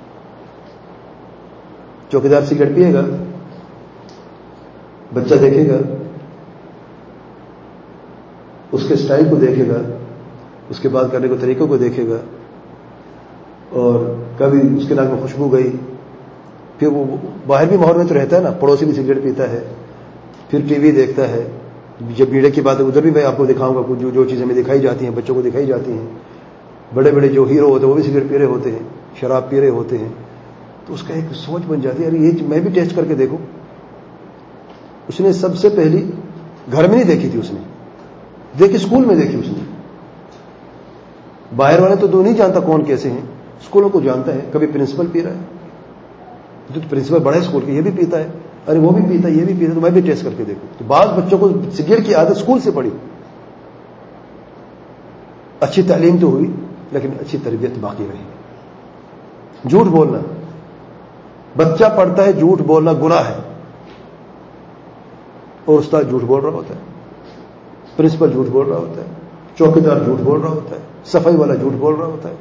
چوکیدار سگریٹ پیے گا، بچہ دیکھے گا، اس کے سٹائل کو دیکھے گا، اس کے بات کرنے کے طریقوں کو دیکھے گا، اور کبھی اس کے ناک میں خوشبو گئی، پھر وہ باہر بھی ماحول میں تو رہتا ہے نا، پڑوسی بھی سگریٹ پیتا ہے، پھر ٹی وی دیکھتا ہے، جب میڈیا کی بات ہے ادھر بھی میں آپ کو دکھاؤں گا کچھ جو چیزیں ہمیں دکھائی جاتی ہیں، بچوں کو دکھائی جاتی ہیں۔ بڑے بڑے جو ہیرو ہوتے ہیں وہ بھی سگریٹ پی رہے ہوتے ہیں، شراب پی رہے ہوتے ہیں، تو اس کا ایک سوچ بن جاتی ہے، ارے یہ میں بھی ٹیسٹ کر کے دیکھوں۔ اس نے سب سے پہلی گھر میں نہیں دیکھی تھی، اس نے دیکھی اسکول میں دیکھی، اس نے باہر والے تو نہیں جانتا کون کیسے ہیں، اسکولوں کو جانتا ہے، کبھی پرنسپل پی رہا ہے، جو پرنسپل بڑے اسکول کے یہ بھی پیتا ہے، ارے وہ بھی پیتا یہ بھی پیتا تو میں بھی ٹیسٹ کر کے دیکھوں. تو بعض بچوں کو سگریٹ کی عادت اسکول سے پڑی. اچھی تعلیم تو ہوئی لیکن اچھی تربیت باقی رہی. جھوٹ بولنا، بچہ پڑھتا ہے جھوٹ بولنا گناہ ہے، اور استاد جھوٹ بول رہا ہوتا ہے، پرنسپل جھوٹ بول رہا ہوتا ہے، چوکیدار جھوٹ بول رہا ہوتا ہے، صفائی والا جھوٹ بول رہا ہوتا ہے.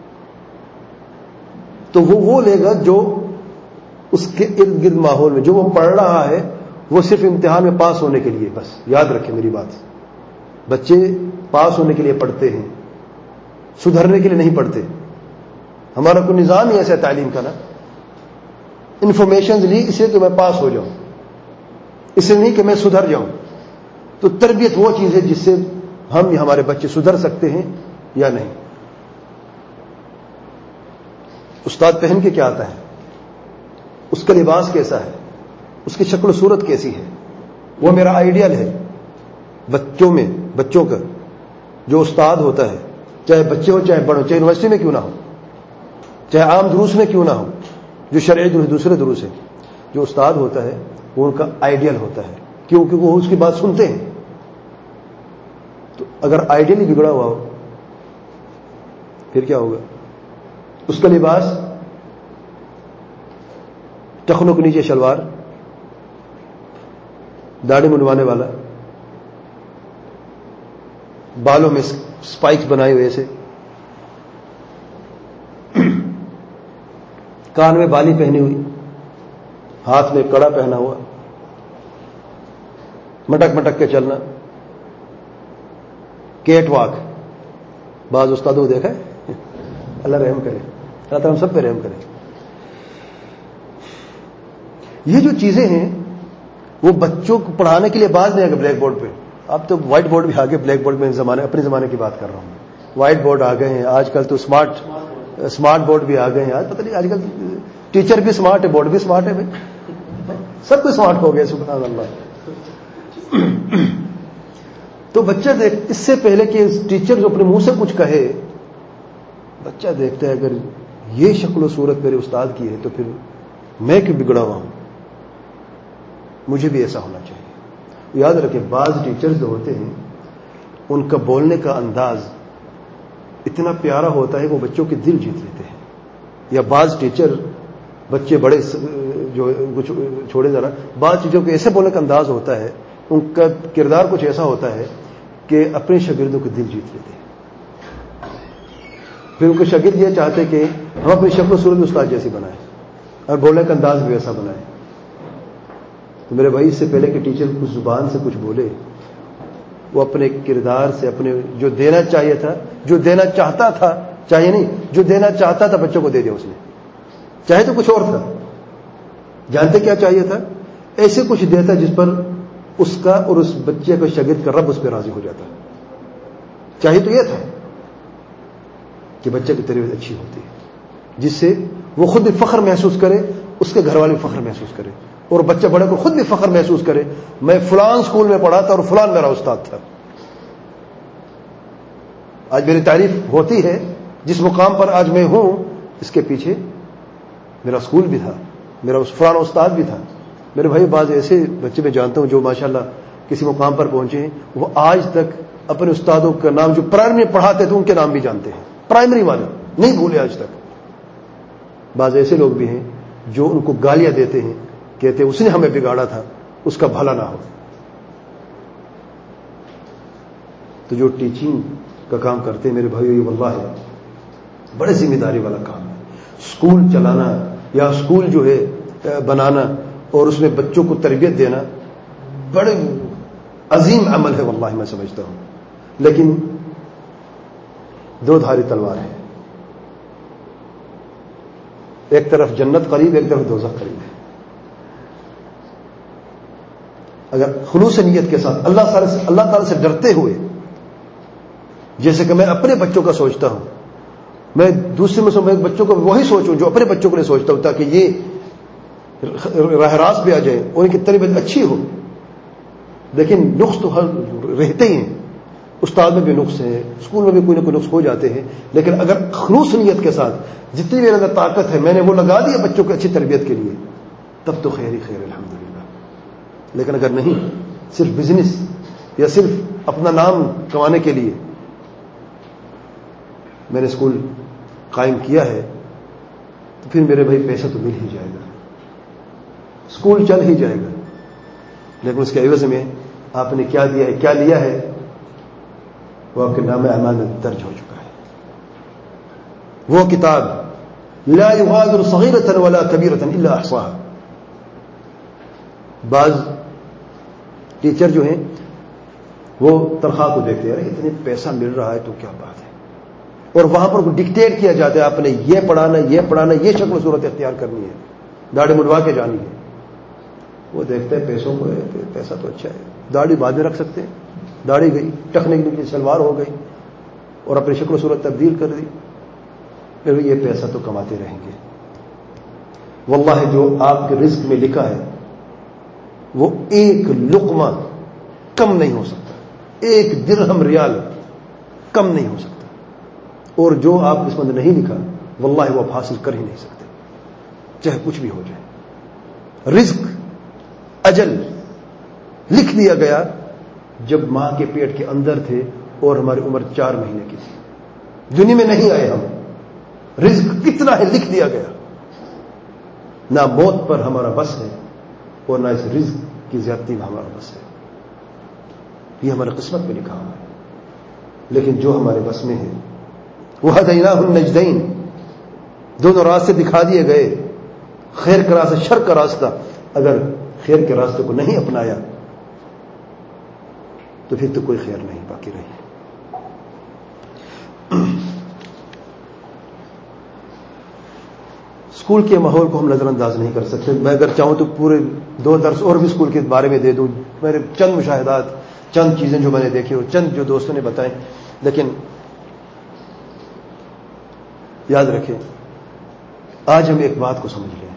تو وہ لے گا جو اس کے ارد گرد ماحول میں جو وہ پڑھ رہا ہے وہ صرف امتحان میں پاس ہونے کے لیے. بس یاد رکھیں میری بات، بچے پاس ہونے کے لیے پڑھتے ہیں، سدھرنے کے لیے نہیں پڑھتے. ہمارا کوئی نظام ہی ایسا ہے تعلیم کا نا، انفارمیشن لی اس لیے کہ میں پاس ہو جاؤں، اس لیے نہیں کہ میں سدھر جاؤں. تو تربیت وہ چیز ہے جس سے ہم ہمارے بچے سدھر سکتے ہیں یا نہیں. استاد پہن کے کیا آتا ہے، اس کا لباس کیسا ہے، اس کی شکل و صورت کیسی ہے، وہ میرا آئیڈیل ہے. بچوں کا جو استاد ہوتا ہے، چاہے بچے ہو چاہے بڑے ہو، چاہے یونیورسٹی میں کیوں نہ ہو، چاہے عام دروس میں کیوں نہ ہو، جو شرعی دروس دوسرے دروس ہیں، جو استاد ہوتا ہے وہ ان کا آئیڈیل ہوتا ہے، کیونکہ وہ اس کی بات سنتے ہیں. تو اگر آئیڈیل ہی بگڑا ہوا ہو پھر کیا ہوگا؟ اس کا لباس ٹخنوں کے نیچے شلوار، داڑھی منڈوانے والا، بالوں میں سپائکس بنائے ہوئے سے، کان میں بالی پہنی ہوئی، ہاتھ میں کڑا پہنا ہوا، مٹک مٹک کے چلنا، کیٹ واک. بعض استادوں کو دیکھا ہے، اللہ رحم کرے، اللہ تعالیٰ ہم سب پہ رحم کرے. یہ جو چیزیں ہیں وہ بچوں کو پڑھانے کے لیے بعض نہیں آگے بلیک بورڈ پہ. اب تو وائٹ بورڈ بھی آگے، بلیک بورڈ میں اپنے زمانے کی بات کر رہا ہوں. وائٹ بورڈ آ گئے ہیں آج کل، تو اسمارٹ بورڈ بھی آ گئے ہیں. آج پتہ نہیں، آج کل ٹیچر بھی اسمارٹ ہے، بورڈ بھی اسمارٹ ہے، بھائی سب کچھ اسمارٹ ہو گیا سبحان اللہ. تو بچہ اس سے پہلے کہ ٹیچر جو اپنے منہ سے کچھ کہے، بچہ دیکھتا ہے اگر یہ شکل و صورت میرے استاد کی ہے تو پھر میں کیوں بگڑا ہوا ہوں، مجھے بھی ایسا ہونا چاہیے. یاد رکھیں بعض ٹیچرز جو ہوتے ہیں ان کا بولنے کا انداز اتنا پیارا ہوتا ہے وہ بچوں کے دل جیت لیتے ہیں. یا بعض ٹیچر بچے بڑے جو چھوڑے ذرا، بعض چیزوں کے ایسے بولنے کا انداز ہوتا ہے، ان کا کردار کچھ ایسا ہوتا ہے کہ اپنے شاگردوں کے دل جیت لیتے ہیں. پھر ان کے شاگرد یہ چاہتے کہ ہم اپنی شکل و صورت استاد جیسی بنائیں اور بولنے کا انداز بھی ویسا بنائیں. تو میرے بھائی، اس سے پہلے کہ ٹیچر کچھ زبان سے کچھ بولے، وہ اپنے کردار سے، اپنے جو دینا چاہیے تھا، جو دینا چاہتا تھا، چاہیے نہیں، جو دینا چاہتا تھا بچوں کو دے دیا اس نے. چاہے تو کچھ اور تھا، جانتے کیا چاہیے تھا؟ ایسے کچھ دیتا جس پر اس کا اور اس بچے کا شاگرد کا رب اس پہ راضی ہو جاتا. چاہیے تو یہ تھا کہ بچے کی تربیت اچھی ہوتی ہے، جس سے وہ خود بھی فخر محسوس کرے، اس کے گھر والے بھی فخر محسوس کرے، اور بچہ بڑے کو خود بھی فخر محسوس کرے، میں فلان اسکول میں پڑھا تھا اور فلان میرا استاد تھا. آج میری تعریف ہوتی ہے، جس مقام پر آج میں ہوں اس کے پیچھے میرا اسکول بھی تھا، میرا فلان استاد بھی تھا. میرے بھائی، بعض ایسے بچے میں جانتا ہوں جو ماشاءاللہ کسی مقام پر پہنچے ہیں، وہ آج تک اپنے استادوں کا نام، جو پرائمری میں پڑھاتے تھے ان کے نام بھی جانتے ہیں، پرائمری والے نہیں بھولے آج تک. بعض ایسے لوگ بھی ہیں جو ان کو گالیاں دیتے ہیں، کہتے ہیں اس نے ہمیں بگاڑا تھا، اس کا بھلا نہ ہو. تو جو ٹیچنگ کا کام کرتے ہیں میرے بھائیو، یہ واللہ ہے بڑے ذمہ داری والا کام ہے. اسکول چلانا یا اسکول جو ہے بنانا اور اس میں بچوں کو تربیت دینا بڑے عظیم عمل ہے، واللہ میں سمجھتا ہوں. لیکن دو دھاری تلوار ہے، ایک طرف جنت قریب، ایک طرف دوزخ قریب ہے. اگر خلوص نیت کے ساتھ اللہ تعالی سے ڈرتے ہوئے، جیسے کہ میں اپنے بچوں کا سوچتا ہوں، میں دوسرے میں بچوں کو وہی سوچوں جو اپنے بچوں کے لیے سوچتا ہوں، تاکہ یہ راہ راست بھی آ جائے اور ان کی تربیت اچھی ہو. لیکن نقص تو رہتے ہی ہیں، استاد میں بھی نقص ہے، اسکول میں بھی کوئی نہ کوئی نقص ہو جاتے ہیں. لیکن اگر خلوص نیت کے ساتھ جتنی میرے اندر طاقت ہے میں نے وہ لگا دیا بچوں کی اچھی تربیت کے لیے، تب تو خیر ہی خیر، الحمدللہ. لیکن اگر نہیں، صرف بزنس یا صرف اپنا نام کمانے کے لیے میں نے اسکول قائم کیا ہے تو پھر میرے بھائی پیسہ تو مل ہی جائے گا، اسکول چل ہی جائے گا، لیکن اس کے عوض میں آپ نے کیا دیا ہے، کیا لیا ہے، وہ آپ کے نام اعمال میں درج ہو چکا ہے۔ وہ کتاب لا یغادر صغیرۃ ولا کبیرۃ الا احصاها۔ بعض ٹیچر جو ہیں وہ تنخواہ کو دیکھتے ہیں، اتنے پیسہ مل رہا ہے تو کیا بات ہے، اور وہاں پر ڈکٹیٹ کیا جاتا ہے آپ نے یہ پڑھانا، یہ پڑھانا، یہ شکل و صورت اختیار کرنی ہے، داڑھی منڈوا کے جانی ہے۔ وہ دیکھتے ہیں پیسوں کو، پیسہ تو اچھا ہے، داڑھی بعد میں رکھ سکتے ہیں، داڑھی گئی، ٹخنے کی شلوار ہو گئی اور اپنی شکل و صورت تبدیل کر دی، پھر یہ پیسہ تو کماتے رہیں گے۔ واللہ جو آپ کے رزق میں لکھا ہے وہ ایک لقمہ کم نہیں ہو سکتا، ایک درہم ریال کم نہیں ہو سکتا، اور جو آپ قسمت میں نہیں لکھا واللہ وہ آپ حاصل کر ہی نہیں سکتے، چاہے کچھ بھی ہو جائے۔ رزق، اجل لکھ دیا گیا جب ماں کے پیٹ کے اندر تھے اور ہماری عمر 4 مہینے کی تھی، دنیا میں نہیں آئے ہم، رزق کتنا ہے لکھ دیا گیا۔ نہ موت پر ہمارا بس ہے اور نہ اس رزق کی زیادتی میں ہمارا بس ہے، یہ ہماری قسمت میں لکھا ہوا ہے، لیکن جو ہمارے بس میں ہے وَهَدَيْنَاهُ النَّجْدَيْنِ، دونوں راستے دکھا دیے گئے، خیر کا راستہ، شر کا راستہ۔ اگر خیر کے راستے کو نہیں اپنایا تو پھر تو کوئی خیر نہیں باقی رہی۔ اسکول کے ماحول کو ہم نظر انداز نہیں کر سکتے۔ میں اگر چاہوں تو پورے 2 درس اور بھی اسکول کے بارے میں دے دوں، میرے چند مشاہدات، چند چیزیں جو میں نے دیکھی اور چند جو دوستوں نے بتائیں، لیکن یاد رکھیں آج ہم ایک بات کو سمجھ لیں،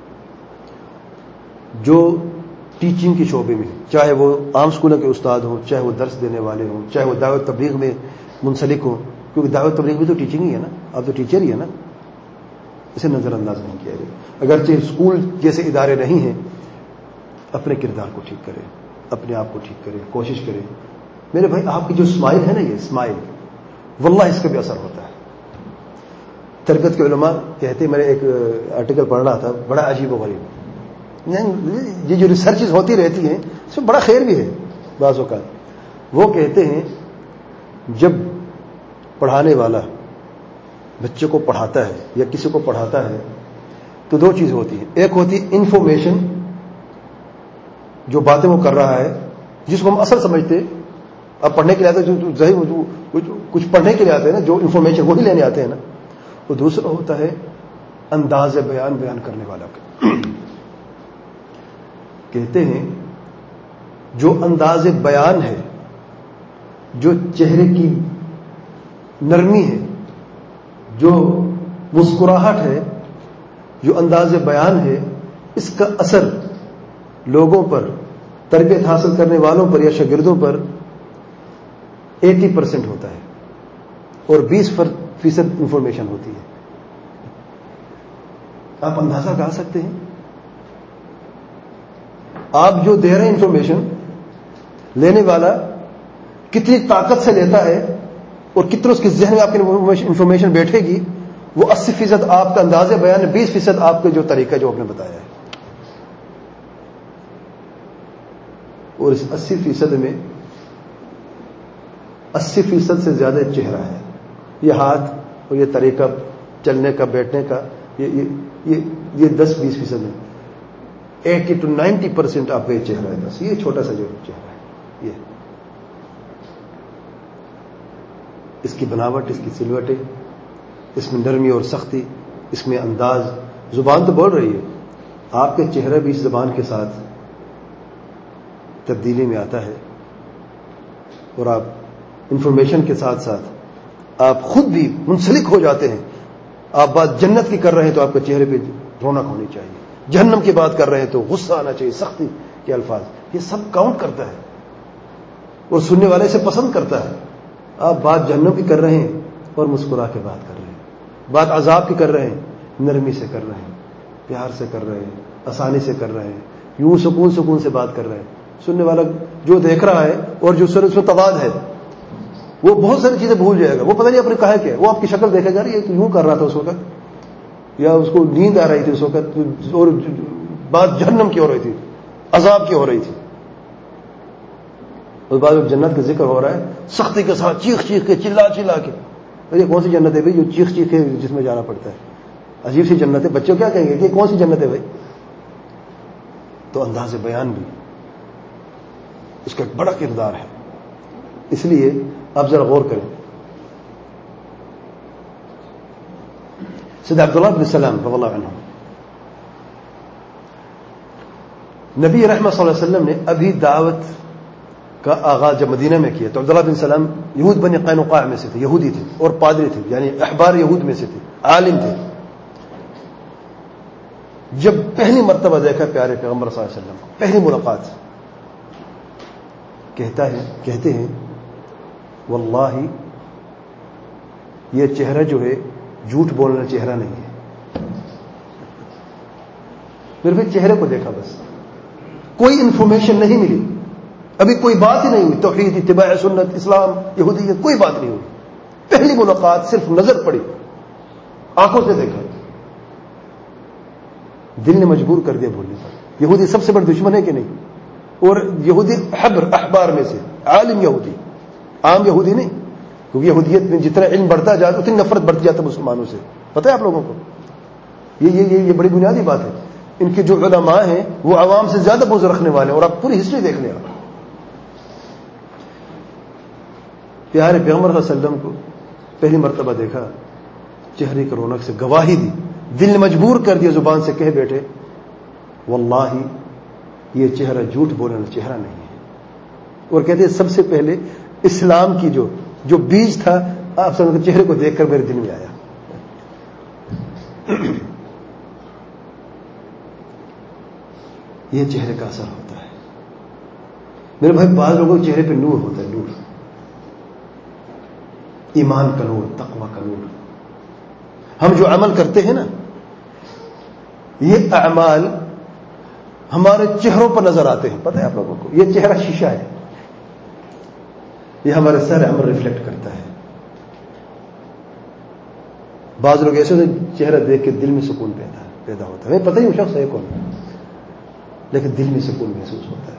جو ٹیچنگ کے شعبے میں، چاہے وہ عام اسکولوں کے استاد ہوں، چاہے وہ درس دینے والے ہوں، چاہے وہ دعوت تبلیغ میں منسلک ہوں، کیونکہ دعوت تبلیغ بھی تو ٹیچنگ ہی ہے نا، آپ تو ٹیچر ہی ہے نا، اسے نظر انداز نہیں کیا جائے۔ اگرچہ اسکول جیسے ادارے نہیں ہیں، اپنے کردار کو ٹھیک کریں، اپنے آپ کو ٹھیک کریں، کوشش کریں۔ میرے بھائی آپ کی جو اسمائل ہے نا، یہ اسمائل واللہ اس کا بھی اثر ہوتا ہے۔ تربیت کے علماء کہتے ہیں، میں نے ایک آرٹیکل پڑھ رہا تھا بڑا عجیب و غریب، یہ جو ریسرچز ہوتی رہتی ہیں اس میں بڑا خیر بھی ہے بعض اوقات۔ وہ کہتے ہیں جب پڑھانے والا بچے کو پڑھاتا ہے یا کسی کو پڑھاتا ہے تو 2 چیز ہوتی ہیں، ایک ہوتی ہے انفارمیشن، جو باتیں وہ کر رہا ہے جس کو ہم اصل سمجھتے، اب پڑھنے کے لیے آتے ہیں، جو کچھ پڑھنے کے لیے آتے ہیں نا، جو انفارمیشن وہی لینے آتے ہیں نا۔ اور دوسرا ہوتا ہے انداز بیان کرنے والا کا۔ کہتے ہیں جو انداز بیان ہے، جو چہرے کی نرمی ہے، جو مسکراہٹ ہے، جو انداز بیان ہے، اس کا اثر لوگوں پر، تربیت حاصل کرنے والوں پر یا شاگردوں پر 80% ہوتا ہے اور 20% انفارمیشن ہوتی ہے۔ آپ اندازہ لگا سکتے ہیں آپ جو دے رہے ہیں انفارمیشن، لینے والا کتنی طاقت سے لیتا ہے اور کتنا اس کے ذہن میں آپ کی انفارمیشن بیٹھے گی۔ وہ 80% آپ کا انداز بیان ہے، 20% آپ کا جو طریقہ جو آپ نے بتایا ہے، اور اس 80% میں 80% سے زیادہ چہرہ ہے، یہ ہاتھ اور یہ طریقہ چلنے کا، بیٹھنے کا، یہ 10-20% ہے۔ 80 to 90% آپ کا یہ چہرہ ہے، بس یہ چھوٹا سا جو چہرہ ہے، یہ اس کی بناوٹ، اس کی سلوٹیں، اس میں نرمی اور سختی، اس میں انداز، زبان تو بول رہی ہے، آپ کے چہرہ بھی اس زبان کے ساتھ تبدیلی میں آتا ہے، اور آپ انفارمیشن کے ساتھ ساتھ آپ خود بھی منسلک ہو جاتے ہیں۔ آپ بات جنت کی کر رہے ہیں تو آپ کے چہرے پہ رونق ہونی چاہیے، جہنم کی بات کر رہے ہیں تو غصہ آنا چاہیے، سختی کے الفاظ، یہ سب کاؤنٹ کرتا ہے اور سننے والے سے پسند کرتا ہے۔ آپ بات جہنم کی کر رہے ہیں اور مسکرا کے بات کر رہے ہیں، بات عذاب کی کر رہے ہیں، نرمی سے کر رہے ہیں، پیار سے کر رہے ہیں، آسانی سے کر رہے ہیں، یوں سکون سکون سے بات کر رہے ہیں. سننے والا جو دیکھ رہا ہے اور جو سر اس میں تضاد ہے وہ بہت ساری چیزیں بھول جائے گا. وہ پتہ نہیں اپنے کہا کیا, وہ آپ کی شکل دیکھے گا, یہ تو یوں کر رہا تھا اس وقت, یا اس کو نیند آ رہی تھی اس وقت, اور بات جہنم کی ہو رہی تھی, عذاب کی ہو رہی تھی. اس بعد جنت کا ذکر ہو رہا ہے سختی کے ساتھ, چیخ چیخ کے, چلا چلا کے. یہ کون سی جنت ہے بھائی جو چیخ چیخ کے جس میں جانا پڑتا ہے؟ عجیب سی جنت ہے. بچوں کیا کہیں گے کہ کون سی جنت ہے بھائی؟ تو انداز بیان بھی اس کا ایک بڑا کردار ہے. اس لیے آپ ذرا غور کریں. سیدنا عبداللہ بن سلام رضی اللہ عنہ, نبی رحمت صلی اللہ علیہ وسلم نے ابھی دعوت کا آغاز جب مدینہ میں کیا تو عبداللہ بن سلام یہود بن قینقاع میں سے تھے, یہودی تھے اور پادری تھے, یعنی احبار یہود میں سے تھے, عالم تھے. جب پہلی مرتبہ دیکھا پیارے پیغمبر صلی اللہ علیہ وسلم کو, پہلی ملاقات, کہتے ہیں واللہ یہ چہرہ جو ہے جھوٹ بولنا چہرہ نہیں ہے. پھر بھی چہرے کو دیکھا, بس کوئی انفارمیشن نہیں ملی, ابھی کوئی بات ہی نہیں ہوئی, توحید, اتباع سنت, اسلام, یہودیت, کوئی بات نہیں ہوئی. پہلی ملاقات صرف نظر پڑی, آنکھوں سے دیکھا, دل نے مجبور کر دیا بولنے پر. یہودی سب سے بڑا دشمن ہے کہ نہیں؟ اور یہودی احبار میں سے, عالم یہودی, عام یہودی نہیں, کیونکہ یہودیت میں جتنا علم بڑھتا جاتا اتنی نفرت بڑھتی جاتا مسلمانوں سے. پتہ ہے آپ لوگوں کو, یہ بڑی بنیادی بات ہے. ان کے جو علماء ہیں وہ عوام سے زیادہ بغض رکھنے والے ہیں, اور آپ پوری ہسٹری دیکھ لیں. آپ پیارے پیغمبر صلی اللہ علیہ وسلم کو پہلی مرتبہ دیکھا, چہرے کی رونق سے گواہی دی, دل نے مجبور کر دیا, زبان سے کہہ بیٹھے واللہ یہ چہرہ جھوٹ بولنے چہرہ نہیں ہے. اور کہتے ہیں سب سے پہلے اسلام کی جو بیج تھا آپ سب کے چہرے کو دیکھ کر میرے دل میں آیا. یہ چہرے کا اثر ہوتا ہے میرے بھائی. بعض لوگوں کے چہرے پہ نور ہوتا ہے, نور, ایمان کا نور, تقوی کا نور. ہم جو عمل کرتے ہیں نا, یہ اعمال ہمارے چہروں پر نظر آتے ہیں. پتہ ہے آپ لوگوں کو, یہ چہرہ شیشہ ہے, یہ ہمارے سارے عمل ریفلیکٹ کرتا ہے. بعض لوگ ایسے چہرہ دیکھ کے دل میں سکون پیدا ہوتا ہے. ہمیں پتہ ہی وہ شخص ہے کون, لیکن دل میں سکون محسوس ہوتا ہے.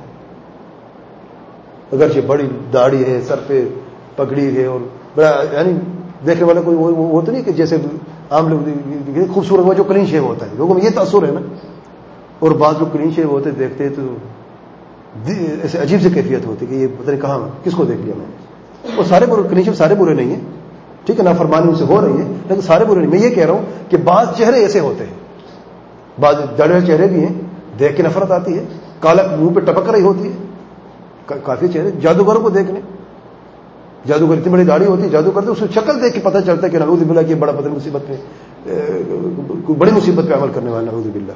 اگرچہ بڑی داڑھی ہے, سر پہ پگڑی ہے, اور بڑا یعنی دیکھنے والا کوئی وہ تو نہیں کہ جیسے عام لوگ خوبصورت ہوا جو کلین شیو ہوتا ہے, لوگوں میں یہ تاثر ہے نا. اور بعض لوگ کلین شیو ہوتے دیکھتے تو ایسے عجیب سی کیفیت ہوتی کہ یہ پتہ نہیں کہاں کس کو دیکھ لیا میں نے. اور سارے برے کلین شیو سارے برے نہیں ہیں, ٹھیک ہے, نافرمانی ان سے ہو رہی ہے, لیکن سارے برے نہیں. میں یہ کہہ رہا ہوں کہ بعض چہرے ایسے ہوتے ہیں, بعض داڑھی والے چہرے بھی ہیں, دیکھ کے نفرت آتی ہے, کالا منہ پہ ٹپک رہی ہوتی ہے. کافی چہرے جادوگروں کو دیکھ لیں, جادوگر اتنی بڑی داڑھی ہوتی ہے, جادو کرتے اس کی شکل دیکھ کے پتہ چلتا ہے کہ نعوذ باللہ کی بڑا پتہ مصیبت پہ, بڑی مصیبت پہ عمل کرنے والا, نعوذ باللہ.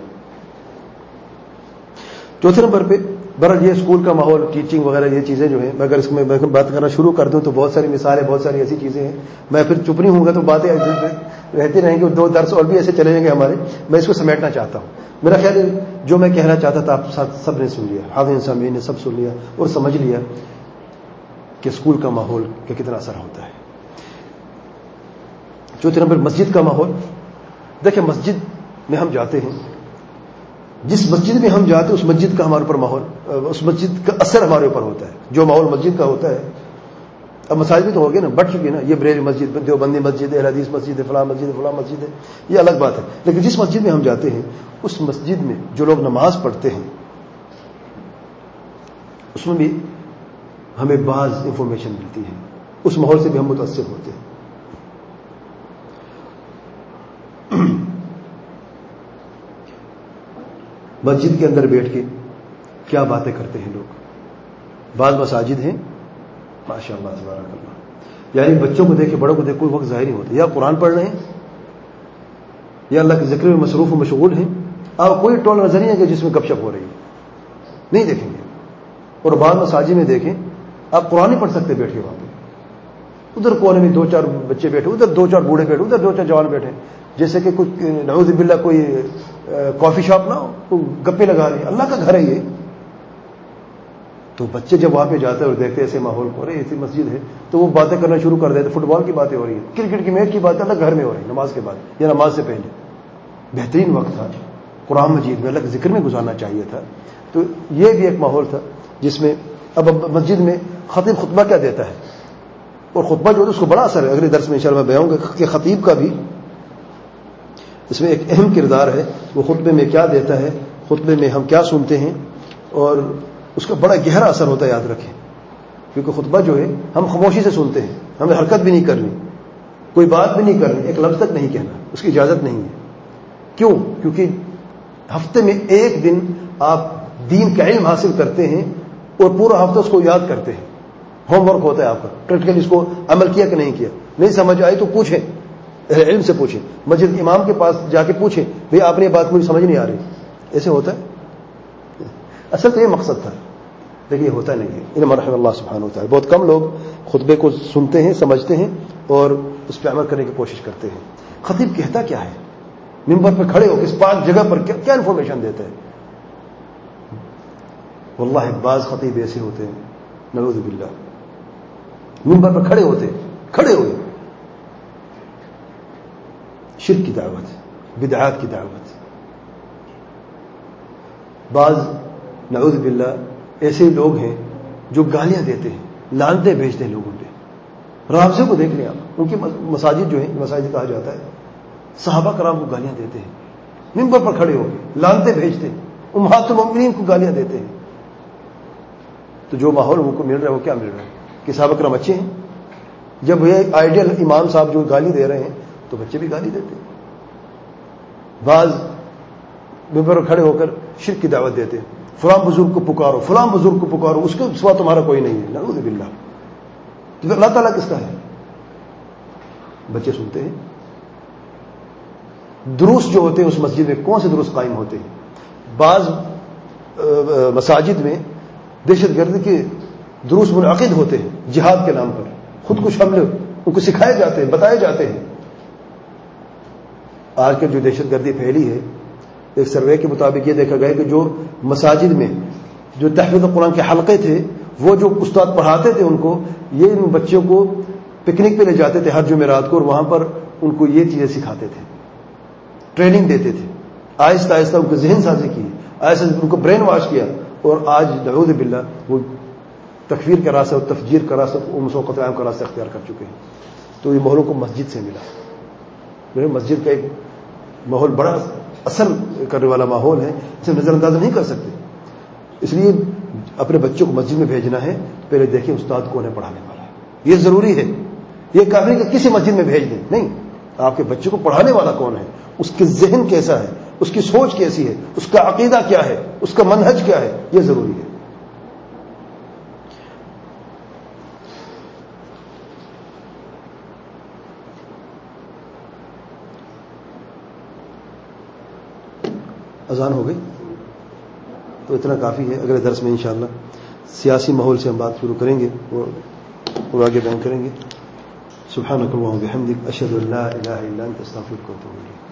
چوتھے نمبر پہ برحال یہ اسکول کا ماحول, ٹیچنگ وغیرہ, یہ چیزیں جو ہیں, میں اگر اس میں بات کرنا شروع کر دوں تو بہت ساری مثالیں, بہت ساری ایسی چیزیں ہیں. میں پھر چپ نہیں ہوں گا تو باتیں رہتی رہیں گی, 2 درس اور بھی ایسے چلے جائیں گے ہمارے. میں اس کو سمیٹنا چاہتا ہوں. میرا خیال ہے جو میں کہنا چاہتا تھا آپ سب نے سن لیا, حاضرین سامعین نے سب سن لیا اور سمجھ لیا کہ اسکول کا ماحول کا کتنا اثر ہوتا ہے. چوتھے نمبر مسجد کا ماحول. دیکھیں مسجد میں ہم جاتے ہیں, جس مسجد میں ہم جاتے ہیں اس مسجد کا ہمارے اوپر ماحول, اس مسجد کا اثر ہمارے اوپر ہوتا ہے. جو ماحول مسجد کا ہوتا ہے, اب مساجد بھی تو ہو گئے نا, بڑھ چکی نا, یہ بریلی مسجد, دیوبندی مسجد ہے, اہل حدیث مسجد ہے, فلاں مسجد ہے, فلاں مسجد ہے, یہ الگ بات ہے. لیکن جس مسجد میں ہم جاتے ہیں اس مسجد میں جو لوگ نماز پڑھتے ہیں اس میں بھی ہمیں بعض انفارمیشن ملتی ہے, اس ماحول سے بھی ہم متاثر ہوتے ہیں. مسجد کے اندر بیٹھ کے کیا باتیں کرتے ہیں لوگ. بعض مساجد ہیں ماشاء اللہ تبارک اللہ, یعنی بچوں کو دیکھ کے بڑوں کو دیکھ کوئی وقت ظاہر نہیں ہوتا, یا قرآن پڑھ رہے ہیں یا اللہ کے ذکر میں مصروف و مشغول ہیں, آپ کوئی ٹول نظر نہیں ہے کہ جس میں گپ شپ ہو رہی ہے, نہیں دیکھیں گے. اور بعض مساجد میں دیکھیں آپ قرآن نہیں پڑھ سکتے بیٹھ کے وہاں پہ, ادھر کونے میں 2-4 بچے بیٹھے, ادھر 2-4 بوڑھے بیٹھے, ادھر 2-4 جوان بیٹھے, جیسے کہ کچھ نعوذ باللہ کوئی کافی شاپ نہ ہو، گپے لگا رہے ہیں، اللہ کا گھر ہے یہ. تو بچے جب وہاں پہ جاتے ہیں اور دیکھتے ہیں ایسے ماحول کو، ارے ایسی مسجد ہے، تو وہ باتیں کرنا شروع کر دیتے. فٹ بال کی باتیں ہو رہی ہیں، کرکٹ کی میچ کی باتیں اللہ گھر میں ہو رہی ہیں، نماز کے بعد یا نماز سے پہلے. بہترین وقت تھا قرآن مجید میں اللہ کے ذکر میں گزارنا چاہیے تھا. تو یہ بھی ایک ماحول تھا جس میں اب مسجد میں خطیب خطبہ کیا دیتا ہے، اور خطبہ جو ہے اس کو بڑا اثر ہے. اگلے درس میں انشاءاللہ میں بیان کروں گا کہ خطیب کا بھی اس میں ایک اہم کردار ہے. وہ خطبے میں کیا دیتا ہے، خطبے میں ہم کیا سنتے ہیں، اور اس کا بڑا گہرا اثر ہوتا ہے. یاد رکھیں، کیونکہ خطبہ جو ہے ہم خاموشی سے سنتے ہیں، ہمیں حرکت بھی نہیں کرنی، کوئی بات بھی نہیں کرنی، ایک لفظ تک نہیں کہنا، اس کی اجازت نہیں ہے. کیوں؟ کیونکہ ہفتے میں ایک دن آپ دین کا علم حاصل کرتے ہیں اور پورا ہفتہ اس کو یاد کرتے ہیں. ہوم ورک ہوتا ہے آپ کا، پریکٹیکل اس کو عمل کیا کہ نہیں کیا. نہیں سمجھ آئی تو پوچھیں، علم سے پوچھیں، مسجد امام کے پاس جا کے پوچھیں، بھئی آپ نے یہ بات مجھے سمجھ نہیں آ رہی. ایسے ہوتا ہے. اصل تو یہ مقصد تھا، لیکن یہ ہوتا نہیں ہے. انما رحم اللہ سبحانہ وتعالی. بہت کم لوگ خطبے کو سنتے ہیں، سمجھتے ہیں اور اس پہ عمل کرنے کی کوشش کرتے ہیں. خطیب کہتا کیا ہے، ممبر پہ کھڑے ہو کے اس پاک جگہ پر کیا انفارمیشن دیتا ہے. واللہ بعض خطیب ایسے ہوتے ہیں، نعوذ باللہ، ممبر پر کھڑے ہوتے، کھڑے ہوئے شرک کی دعوت، بدعات کی دعوت. بعض نعوذ باللہ ایسے لوگ ہیں جو گالیاں دیتے ہیں، لعنتیں بھیجتے ہیں لوگوں پہ. رافضے کو دیکھ لیں آپ، ان کی مساجد جو ہیں، مساجد کہا جاتا ہے، صحابہ کرام کو گالیاں دیتے ہیں، ممبر پر کھڑے ہو کے لعنتیں بھیجتے ہیں، امہات المؤمنین کو گالیاں دیتے ہیں. تو جو ماحول ان کو مل رہا ہے وہ کیا مل رہا ہے کہ صحابہ کرام اچھے ہیں. جب یہ آئیڈیل امام صاحب جو گالی دے رہے ہیں تو بچے بھی گالی دیتے ہیں. بعض ممبر پر کھڑے ہو کر شرک کی دعوت دیتے ہیں، فلاں بزرگ کو پکارو، فلاں بزرگ کو پکارو، اس کے سوا تمہارا کوئی نہیں ہے. نعوذ باللہ. تو پھر اللہ تعالیٰ کس کا ہے؟ بچے سنتے ہیں. دروس جو ہوتے ہیں اس مسجد میں کون سے دروس قائم ہوتے ہیں؟ بعض مساجد میں دہشت گردی کے دروس منعقد ہوتے ہیں، جہاد کے نام پر خود کش حملے ان کو سکھائے جاتے ہیں، بتائے جاتے ہیں. آج کل جو دہشت گردی پھیلی ہے، ایک سروے کے مطابق یہ دیکھا گیا کہ جو مساجد میں جو تحفیظ قرآن کے حلقے تھے، وہ جو استاد پڑھاتے تھے ان کو، یہ ان بچوں کو پکنک پہ لے جاتے تھے ہر جمعرات کو، اور وہاں پر ان کو یہ چیزیں سکھاتے تھے، ٹریننگ دیتے تھے. آہستہ آہستہ ان کو ذہن سازی کی، آہستہ ان کو برین واش کیا، اور آج نعوذ باللہ وہ تکفیر کا راستہ اور تفجیر کا راستہ، قتل عام کا راستہ اختیار کر چکے ہیں. تو یہ ماحولوں کو مسجد سے ملا. مسجد کا ایک ماحول بڑا اثر کرنے والا ماحول ہے، اسے نظر انداز نہیں کر سکتے. اس لیے اپنے بچوں کو مسجد میں بھیجنا ہے، پہلے دیکھیں استاد کون ہے پڑھانے والا. یہ ضروری ہے. یہ کافی نہیں کہ کسی مسجد میں بھیج دیں، نہیں، آپ کے بچے کو پڑھانے والا کون ہے، اس کے ذہن کیسا ہے، اس کی سوچ کیسی ہے، اس کا عقیدہ کیا ہے، اس کا منہج کیا ہے، یہ ضروری ہے. اذان ہو گئی تو اتنا کافی ہے. اگلے درس میں انشاءاللہ سیاسی ماحول سے ہم بات شروع کریں گے اور آگے بیان کریں گے. سبحانک اللہم و بحمدک، اشہد ان لا الہ الا انت، استغفرک و اتوب الیک.